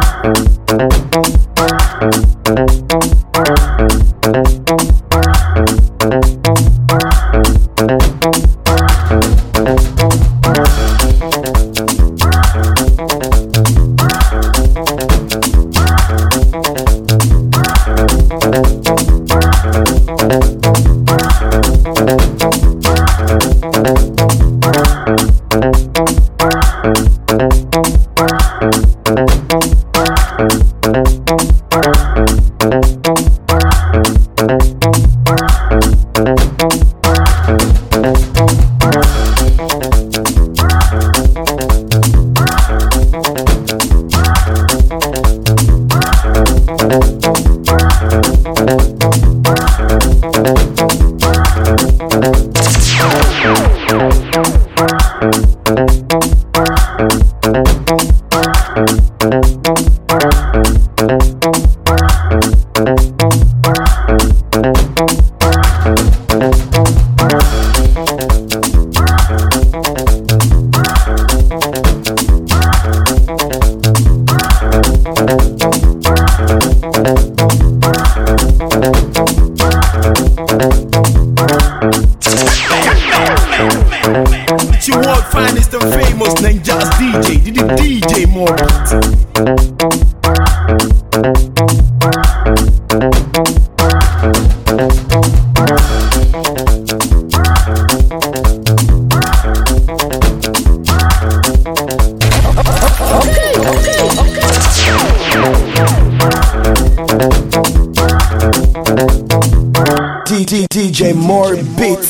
DJ more beats.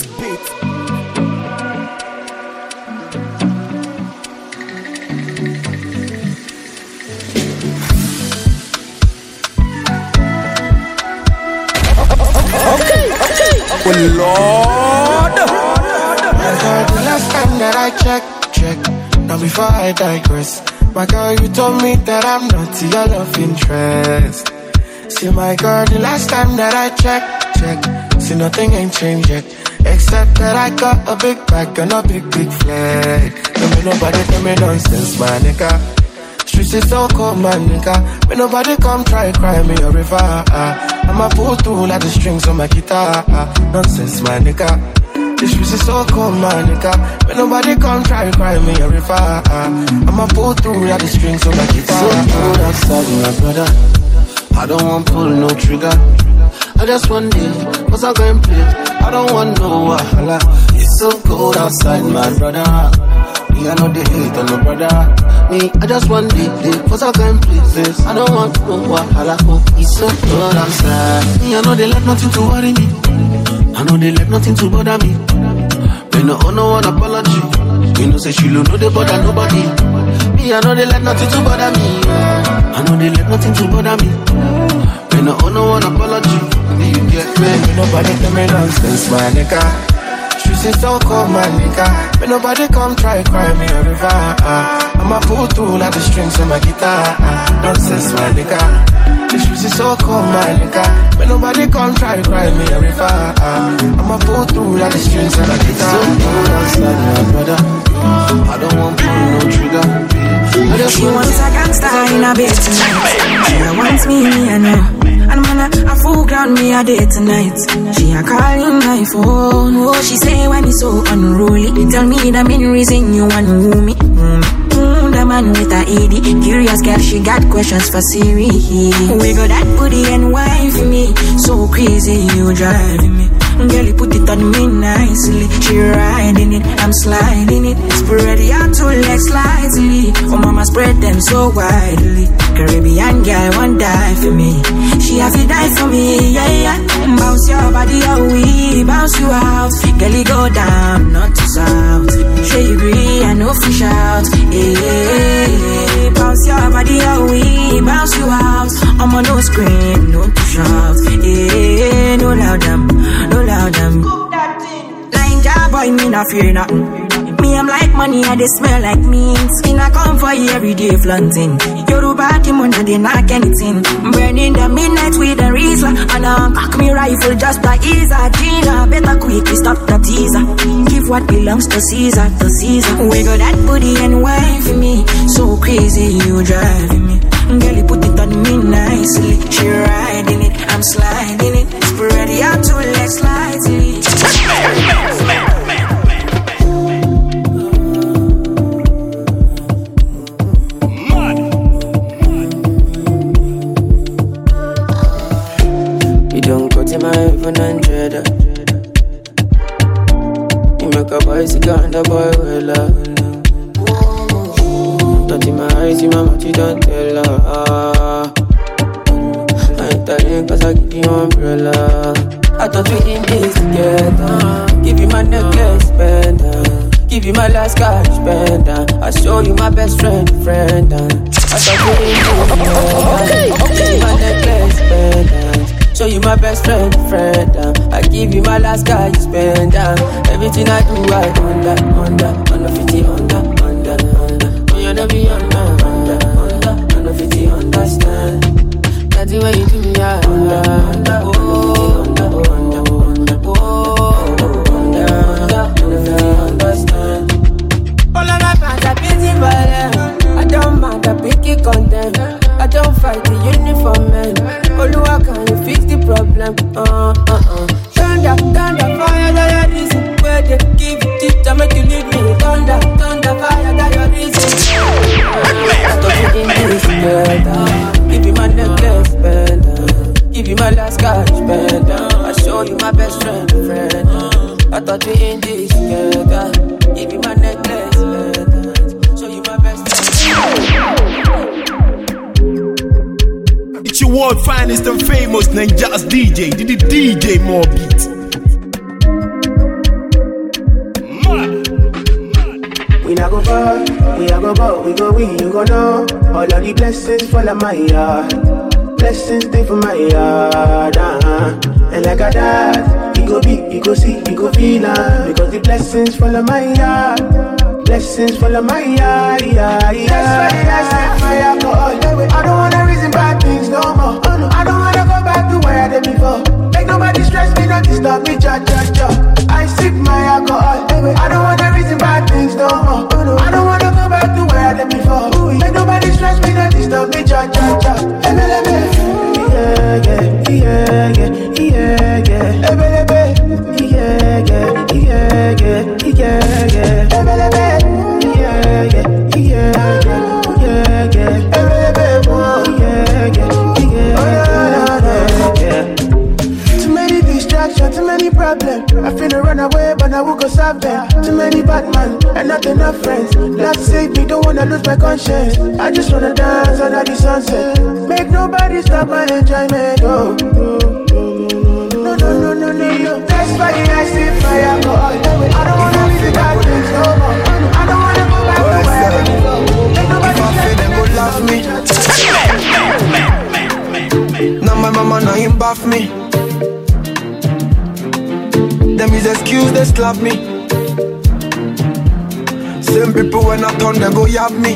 Oh Lord, the last time that I check. Now before I digress, my girl, you told me that I'm not your love interest. See my girl, the last time that I check. See nothing ain't changed yet, except that I got a big bag and a big flag. Don't be nobody tell me nonsense, my nigga. Streets is so cold, my nigga. When nobody come try cry me a river. I'ma pull through like the strings on my guitar. Nonsense, my nigga. This shit is so cold, my nigga. When nobody come try cry me a river. I'ma pull through all the strings on my guitar. So cold outside, my brother. I don't want pull no trigger. I just want it, cause I go and play. I don't want no wahala. It's so cold outside, my brother. Me, I know they hate on my brother. Me, I just want it, cause I go and play this. I don't want no wahala. Oh, it's so cold outside. Me, I know they let nothing to worry me. I know they let nothing to bother me. They no owe no one apology. You know say she don't know they bother nobody. Me, I know they let nothing to bother me. I know they let nothing to bother me. They no owe no one apology. You get me? Nobody tell me nonsense, my nigga. Streets is so cold, my nigga. But nobody come try cry me a river. I'ma pull through like the strings on my guitar. Nonsense, my nigga. The streets is so cold, my nigga. But nobody come try cry me a river. I'ma pull through like the strings on my guitar. So cold outside, my brother. I don't want pull no trigger. She wants a gangster in a bed tonight. She wants me, I know. And man, a full ground me a day tonight. She a calling my phone. Oh, she say when it's so unruly. Tell me the main reason you want to me. The man with a ED. Curious girl, she got questions for Siri. We got that booty and wine for me. So crazy, you driving me. Girl, you put it on me nicely. She riding it, I'm sliding it. Spread your two legs slightly. Oh, mama spread them so widely. Caribbean girl won't die for me. She have to die for me, yeah, yeah. Bounce your body away, bounce you out. Girl, you go down, not to south. She agree, I know fish out. Yeah, bounce your body away, bounce you out. I'm on no scream, no to shout. Yeah, no loud them, no loud them. Ninja boy, me not fear nothing. Me, I'm like money, and they smell like means. In a come for you every day flaunting. Yoruba team under they knock anything. Burning the midnight with the Rizla. And cock me rifle just to ease a Gina. Better quickly stop the teaser. Give what belongs to Caesar, to Caesar. We got that booty and wine for me. So crazy, you driving me. Girl, you put it on me nicely. She riding it, I'm sliding it. Spread your two legs slightly. My iPhone and trader. You make a bicycle and a boy well not in my eyes, in my mouth, you don't tell her. I ain't telling cause I give you umbrella. I thought we in this together. Give you my necklace, spender. Give you my last cash, spender. I show you my best friend. I thought we in this together. Give you my necklace, spender. Show you my best friend. I give you my last guy, you spend everything I do, I under 50, under. You never be under 50, understand. That's the way you do me, under 50, understand. All of my fans are busy violent. I don't mind, I pick it content. I don't fight the uniform man. Oluwa, can you fix the problem? Thunder, fire, that your reason. Where they give you teach, I make you leave me. Thunder, fire, that your reason. I thought you in this together. Give you my necklace, spender. Give you my last cash, spender. I show you my best friend. I thought we in this together. Give you my necklace, spender. Show you my best friend. It's your world finest and famous Ninja's DJ, the DJ more beat. We not go far, we not go bout, we go win, you go know. All of the blessings fall on my yard. Blessings stay for my yard, And like a dad, you go big, you go see, you go feel because the blessings fall on my yard. Blessings fall on my yard, yeah. That's why I set my alcohol. I don't wanna reason bad things no more. I don't wanna go back to where I did before. Make nobody stress me, not disturb me, cha. I sip my alcohol. I don't wanna reason bad things no more. I don't wanna go back to where I did before. Make nobody stress me, not disturb me, cha. Yeah. yeah, yeah. Too many distractions, too many problems. I finna run away, but I will go solve them. Too many bad men and not enough friends. Love save me, don't wanna lose my conscience. I just wanna dance under the sunset. Make nobody stop my enjoyment. Oh, no. That's why I see fire go all the way. I don't wanna leave the bad things no more. I don't wanna go back to where I go. Make nobody love me. Now my mama now him bath me. Them is excuse they slap me. Same people when I turn they go yab me.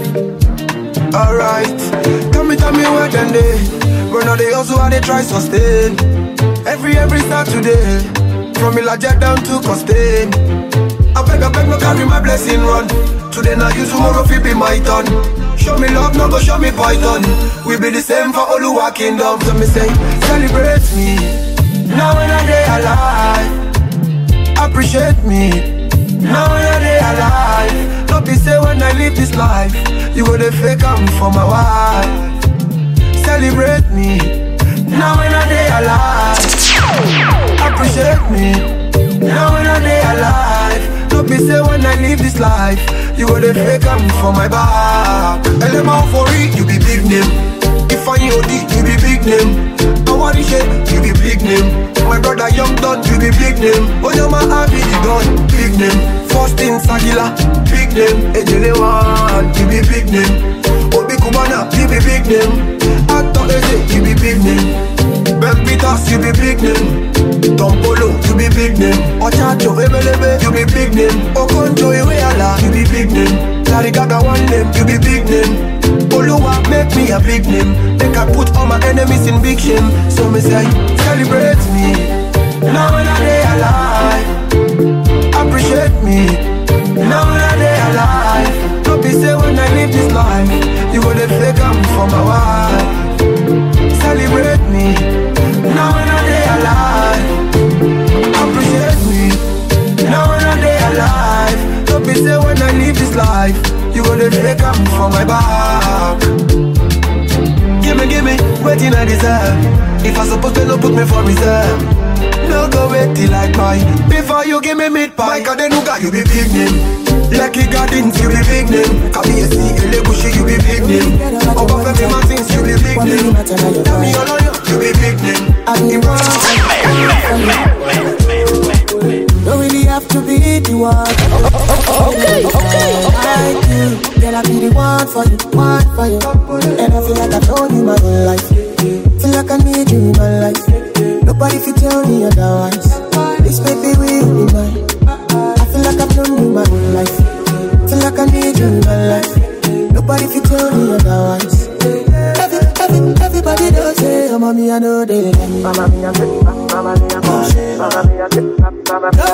Alright, tell me where then they. When all they also how they try sustain. Every Saturday, from Ilaja down to Costain. I beg no carry my blessing run. Today now you tomorrow fi be my turn. Show me love, no go show me python. We be the same for Oluwa Kingdom. So me say, celebrate me. Now when I day alive, appreciate me. Now when I day alive, don't be say when I live this life, you go the fake I'm for my wife. Celebrate me. Now when I day alive, appreciate me. Now when I day alive, don't be say when I live this life, you go the fake I'm for my back. Element for it, you be big name. If I OD, you be big name. I want to shit, you be big name. My brother Young Don, you be big name. Oh your man Abby the Don, big name. First in Sagila, big name. Ejele One, you be big name. Obi Kubana, you be big name. Actor Eze, you be big name. Ben Peters, you be big name. Tom Polo, you be big name. Ochacho, Ebelebe, you be big name. Okonjo Iweala, you be big name. Larry Gaga one name, you be big name. Oluwa make me a big name. They can put all my enemies in big shame. So me say, celebrate me. Now when I day alive, appreciate me. Now when I day alive, don't be say when I live this life, you go the fake I'm for my wife. Celebrate me. Now when I day alive, appreciate me. Now when I day alive, don't be say when I live this life, you go the fake I'm for my back. Give me, waiting I deserve. If I supposed to no put me for reserve. No go wait till I cry. Before you give me meat pie, cause then you got you be big name. Lucky Gardens, you be big name. KBSC, Elegushi, you be big name. Obafemi Martins, you be big name. Tell me all you be big name. Don't really have to be the one. Okay. I do. Girl, I be the one for you. And I feel like I've known you my whole life. Feel like I need you in my life. Nobody can tell me otherwise. This baby will be mine. I feel like I've known you my whole life. Feel like I need you in my life. Nobody can tell me otherwise. Everybody does say, oh, mommy, I know they love me. Mama, me, I say, mama, me, I say, mama, me, I say, mama, me,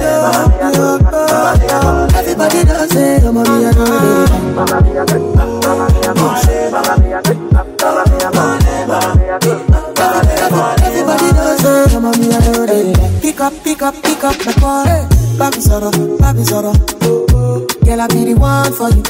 everybody does say, oh, mommy, I know they love me. Mama, me, I say, mama, me, I say, mama, me, I say, mama, me, I say, everybody does say, oh, mommy, I know they love me. Pick up my call. Baby Zoro. Girl, I be the one for you.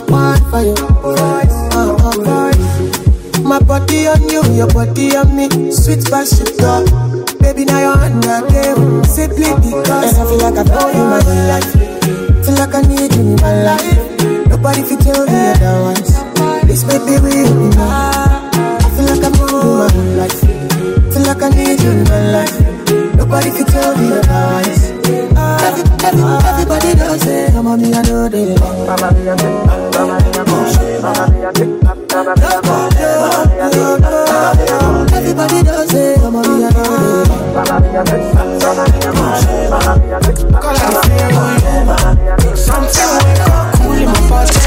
My body on you, your body on me. Sweet by sugar. Baby, now you're on the game. Simply because I feel like I've known you my whole life. Feel like I need you in my life. Nobody can tell me otherwise. This baby will be mine. I feel like I've known you my whole life. Feel like I need you in my life. Nobody can tell me otherwise. Everybody does say, Mama, me, I know they love me. Mama, me, I say, Mama, me, I say, Mama, me, I say, Mama, me, I say, everybody does say, Mama, me, I know they love me. Mama, me, I say, Mama, me, I say, Mama, me, I say, something wake up cool in my body.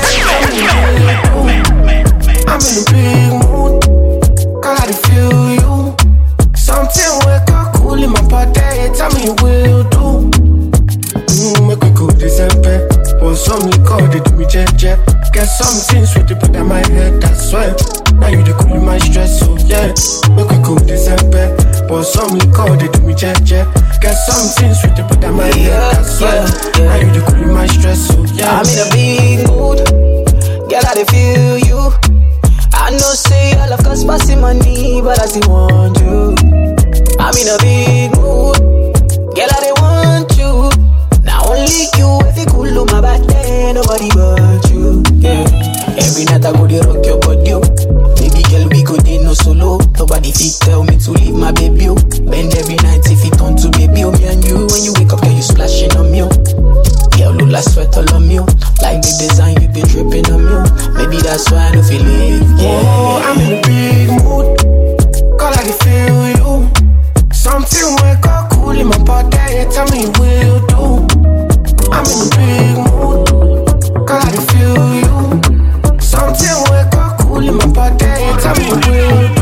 I'm in a big mood. Gotta feel you. Something wake up cool in my body. Tell me you will do. Make we go December. Want some liquor, they do me jet. Get something sweet put on my head, that's why. Now you the cool in my stress, so yeah. Make we go December. But some liquor, they do me check. Get some things with the put on my head. That's why now you the cool my stress. So yeah, I'm in a big mood. Girl, I dey feel you. I know say I love cause passing money, but I still want you. I'm in a big mood. Girl, I dey want you. Now only you, if you cool on my back, then nobody but you. Yeah. Every night I go dey rock your body, oh. Baby girl, we go dey no solo. Nobody fit tell me to leave my baby, oh. Bend every night if it turn to baby, oh. Me and you, when you wake up, girl, you splashing on me, oh. Girl, look like sweat all on me, oh. Like the design, you been dripping on me, oh. Maybe that's why I don't feel it, yeah. Oh, I'm in a big mood. Call I can feel you. Something wake up cool in my body, tell me what you do. I'm in a big mood. Call I can feel you. Something wake up cool in my body, tell me what you do.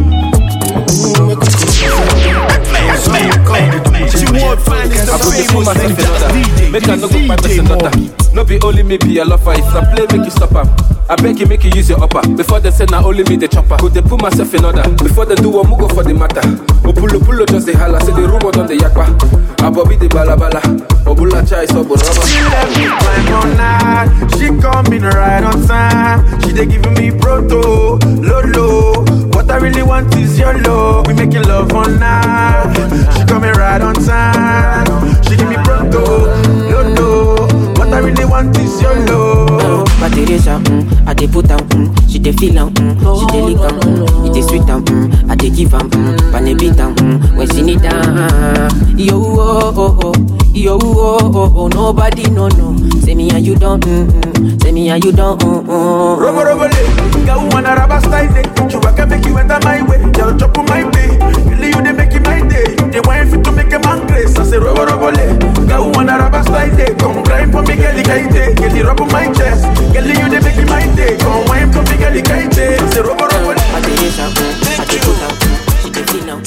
Make I no go find person daughter. No be only me be a lover. If I play, make you stop am. I beg you, make you use your upper. Before they say now only me the chopper. Could they put myself in order? Before they do one, go for the matter. Opulo just the holla. Say the rumor on the yakpa. Abobi the balabala. Obula chai so boraba. She let me climb all night. She coming right on time. She they giving me proto, lolo. What I really want is your love. We making love all night. She coming right on time. She give me proto, lolo. What I really want is your love. But Teresa, I dey put am, she dey feel am, she dey lick am, it dey sweet am, I dey give am, pane beat am, when she need am. Yo yo nobody no. Say me and you don't, say me and you don't. Robo le, girl wanna rubber style day. You can make you enter my way, girl chop on my way. Really you dey make it my day. They want fit to make a man grace. I say robo le, girl wanna rubber style day. Come climb for me, girl kaite, girl rub on my chest. Girl you dey make it my day. Come wine for me, girl kaite. I say robo le. I dey yes am, I dey put am, she dey feel am.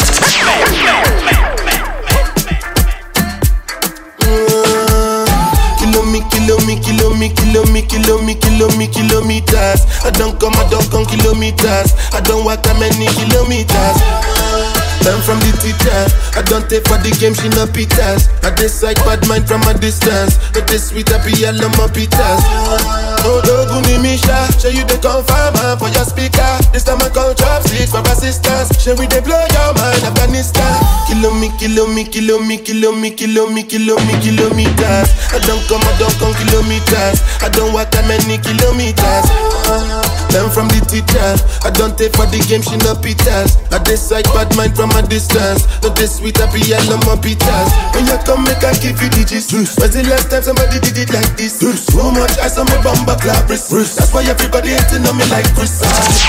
Kilometers. I don't come kilometers. I don't walk that many kilometers. Learn from the teacher. I don't take for the game, she no pitas. I decide bad mind from a distance. But this sweet happy, I love my pitas. Oh, Doguni Misha, show you the confirm for your speaker. This time I call chopsticks for assistance. Show we they blow your mind, Afghanistan. Kilometers. I don't come kilometers. I don't walk that many kilometers. Learn from the teacher. I don't take for the game, she no pitas. I decide bad mind from a distance. Not this sweet happy, I love my pitas. When you come, make I give you digits. When's the last time somebody did it like this? Too much ice on my bumper clap wrist. That's why everybody hating on me like Chris.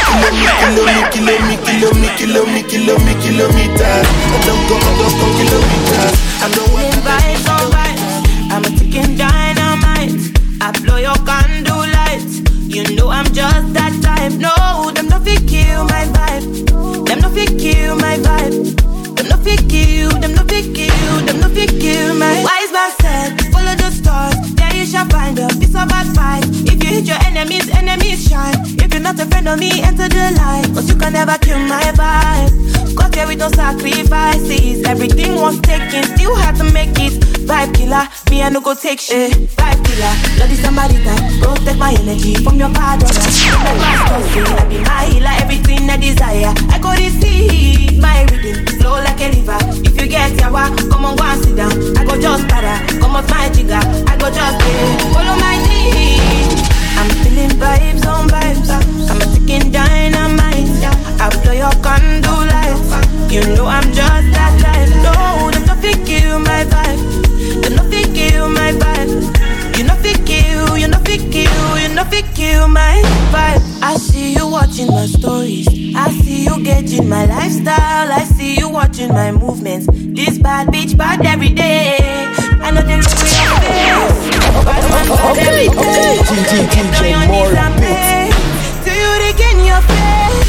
Kilometers. I don't come kilometers. I don't want to vibes on vibes. I'm a ticking dynamite. I blow your candle lights. You know I'm just that type. No, them no fit kill my vibe. Them no fit kill my vibe. Them no fit kill. Them no fit kill. Them no fit kill my. Wise man said, follow the stars. There you shall find a piece of advice. If you hit your enemies, enemies shine. If you're not a friend of me, enter the light. Cause you can never kill my vibe. Cause here with no sacrifices. Everything was taken, still had to make it. Vibe killer, me I no go take shit. Vibe killer, bloody somebody time. Protect my energy from your bad brother. My pastor say I be my healer, everything I desire. I go receive my rhythm, flow like a river. If you get yawa, come on go and sit down. I go just para, come off my jigger. I go just follow my lead. I'm feeling vibes on vibes. I'm a ticking dynamite. I blow your candle lights. You know I'm just that type. No, them no fit kill my vibe. Them no fit kill my vibe. You no fit kill, you no fit kill, you no fit kill my vibe. I see you watching my stories. I see you getting my lifestyle. I see you watching my movements. This bad bitch bad every day. I know the way I feel. Bad man bad every day. Get on your knees and pray till you regain your faith.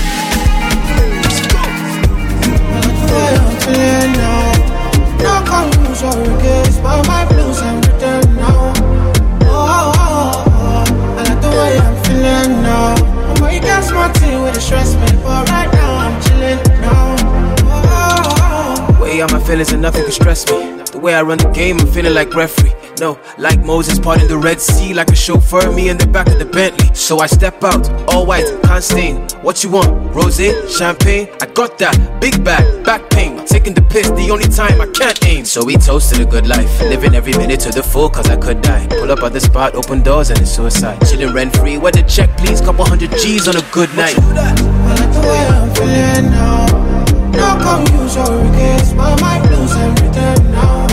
I'm feeling now. No confusion against but my blues and return now. I like the way I'm feeling now. Oh my God, smart thing with the stress me, but right now I'm chilling now. feelings and nothing can stress me. The way I run the game, I'm feeling like referee. No, like Moses parting the Red Sea, like a chauffeur, me in the back of the Bentley. So I step out, all white, can't stain. What you want? Rosé, champagne? I got that. Big bag, back pain. Taking the piss, the only time I can't aim. So we toasted a good life, living every minute to the full, cause I could die. Pull up at the spot, open doors, and it's suicide. Chilling rent free, where the check, please? Couple hundred G's on a good night. I like the way I'm feeling now. No come use your regrets, but I might lose everything now.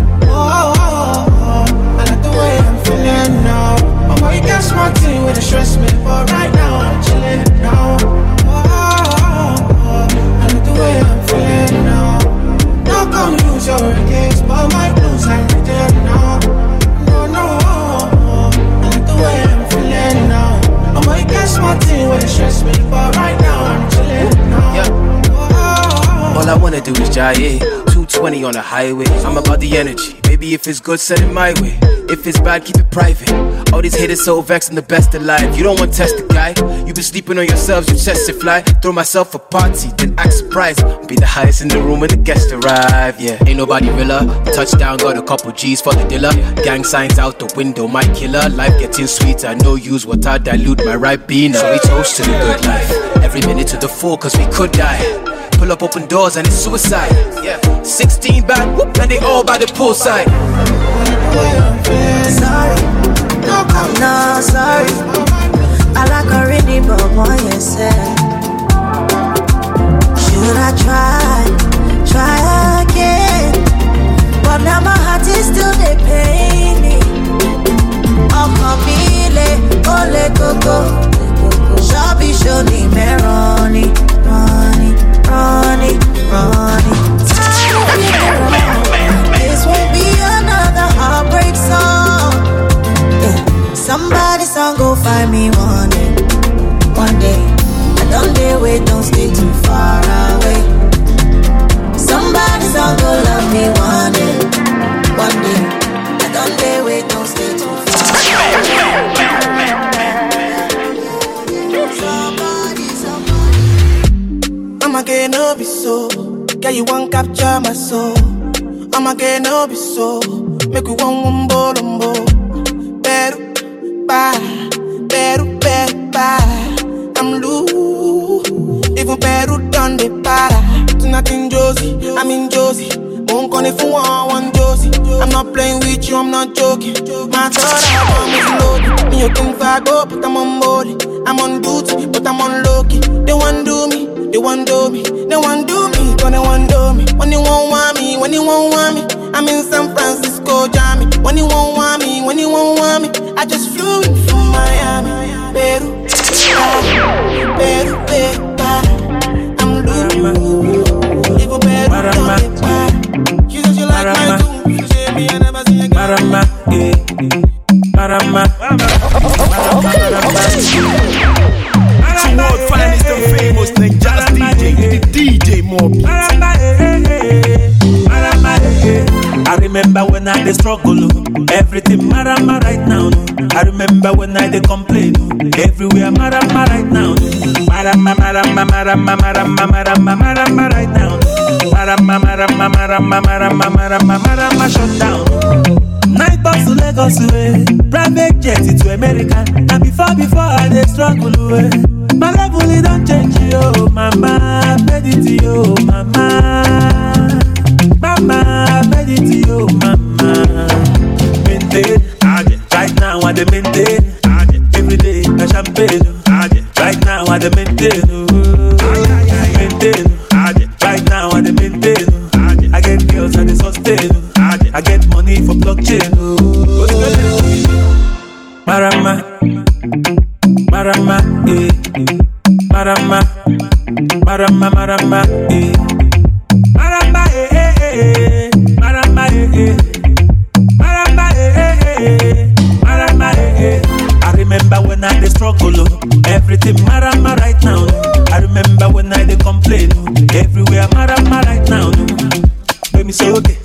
I like the way I'm feeling now. I'm gonna get smart thing with the stress me, but right now I'm chilling now. I like the way I'm feeling now. No come use your regrets, but I might lose everything now. No. I like the way I'm feeling now. I'm gonna get smart thing with the stress me, but right now I'm chilling now. Yeah. All I wanna do is jaye, 220 on the highway. I'm about the energy, baby if it's good, send it my way. If it's bad, keep it private. All these haters so vexed, I'm the best alive. You don't want to test the guy, you been sleeping on yourselves, you chest it fly. Throw myself a party, then act surprised. Be the highest in the room when the guests arrive, yeah. Ain't nobody realer, touchdown, got a couple G's for the dealer. Gang signs out the window, my killer. Life getting sweeter, no use what I dilute my Ribena. So we toast to the good life, every minute to the full, cause we could die. Pull up open doors and it's suicide. Yeah, 16 bad, whoop, and they all by the poolside. Sorry, no, sorry. I like already, but what you said. Should I try again? But now my heart is still the pain me. Ole coco. Shabby shoni me Ronnie. This won't be another heartbreak song. Yeah. Somebody song go find me one day. I don't dare wait, don't stay too far away. Somebody song go love me one day. I don't dare wait, don't stay too far away. I'ma get no be so. Yeah, you won't capture my soul. I'ma get no be so. Make you one bolombo. Better bye. I'm loose. Even better done the para. Tonight in Josie, I'm in Josie. Won't call if you want Josie. I'm not playing with you, I'm not joking. My thought I'm loaded. Me you think I go, but I'm on board. I'm on duty, but I'm on low-key. They want do me. They want do me, gonna want do me. When you won't want me, I'm in San Francisco, Jammy. When you won't want me, I just flew in from Miami. Peru, I'm loose. Even better, she says you like my tune. She said me, I never see a girl. Marama. To world finest and famous Ninja's DJ, the DJ Moby. I remember when I dey struggle, everything marama right now. I remember when I dey complain, everywhere marama right now. Marama right now. Marama shut down. Night bus to Lagos way, private jet to America. And before I dey struggle way, my level it don't change yo, mama. Made it yo, mama. Made it yo, mama. Maintain, right now I dey maintain. Every day a champagne. Right now I dey maintain. Maintain, right now I dey maintain. I get girls and they sustain. I get money for blockchain. Marama, eh. Marama, eh. Marama, eh. Marama, eh. Marama, eh. Marama, eh. I remember when I dey struggle, everything marama right now. I remember when I dey complain, everywhere marama right now. Make me so okay.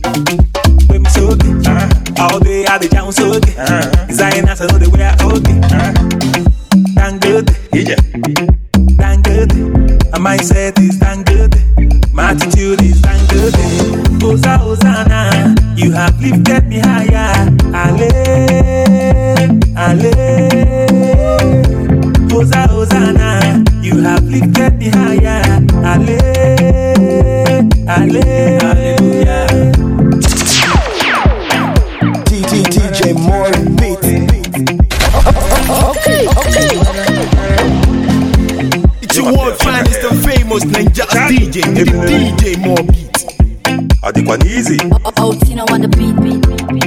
All day I dey down so okay. Designers I know the way I okay. Dang good, dang good. My mindset is dang good. My attitude is dang good. Hosanna, Hosanna, you have lifted me higher. Ale, Ale. Hosanna, Hosanna, you have lifted me higher. Ale, Ale, hallelujah. DJ more beat. Okay. It's your world finest and famous Ninja's DJ, DJ more beat. I think one easy. Oh, Tina on the beat.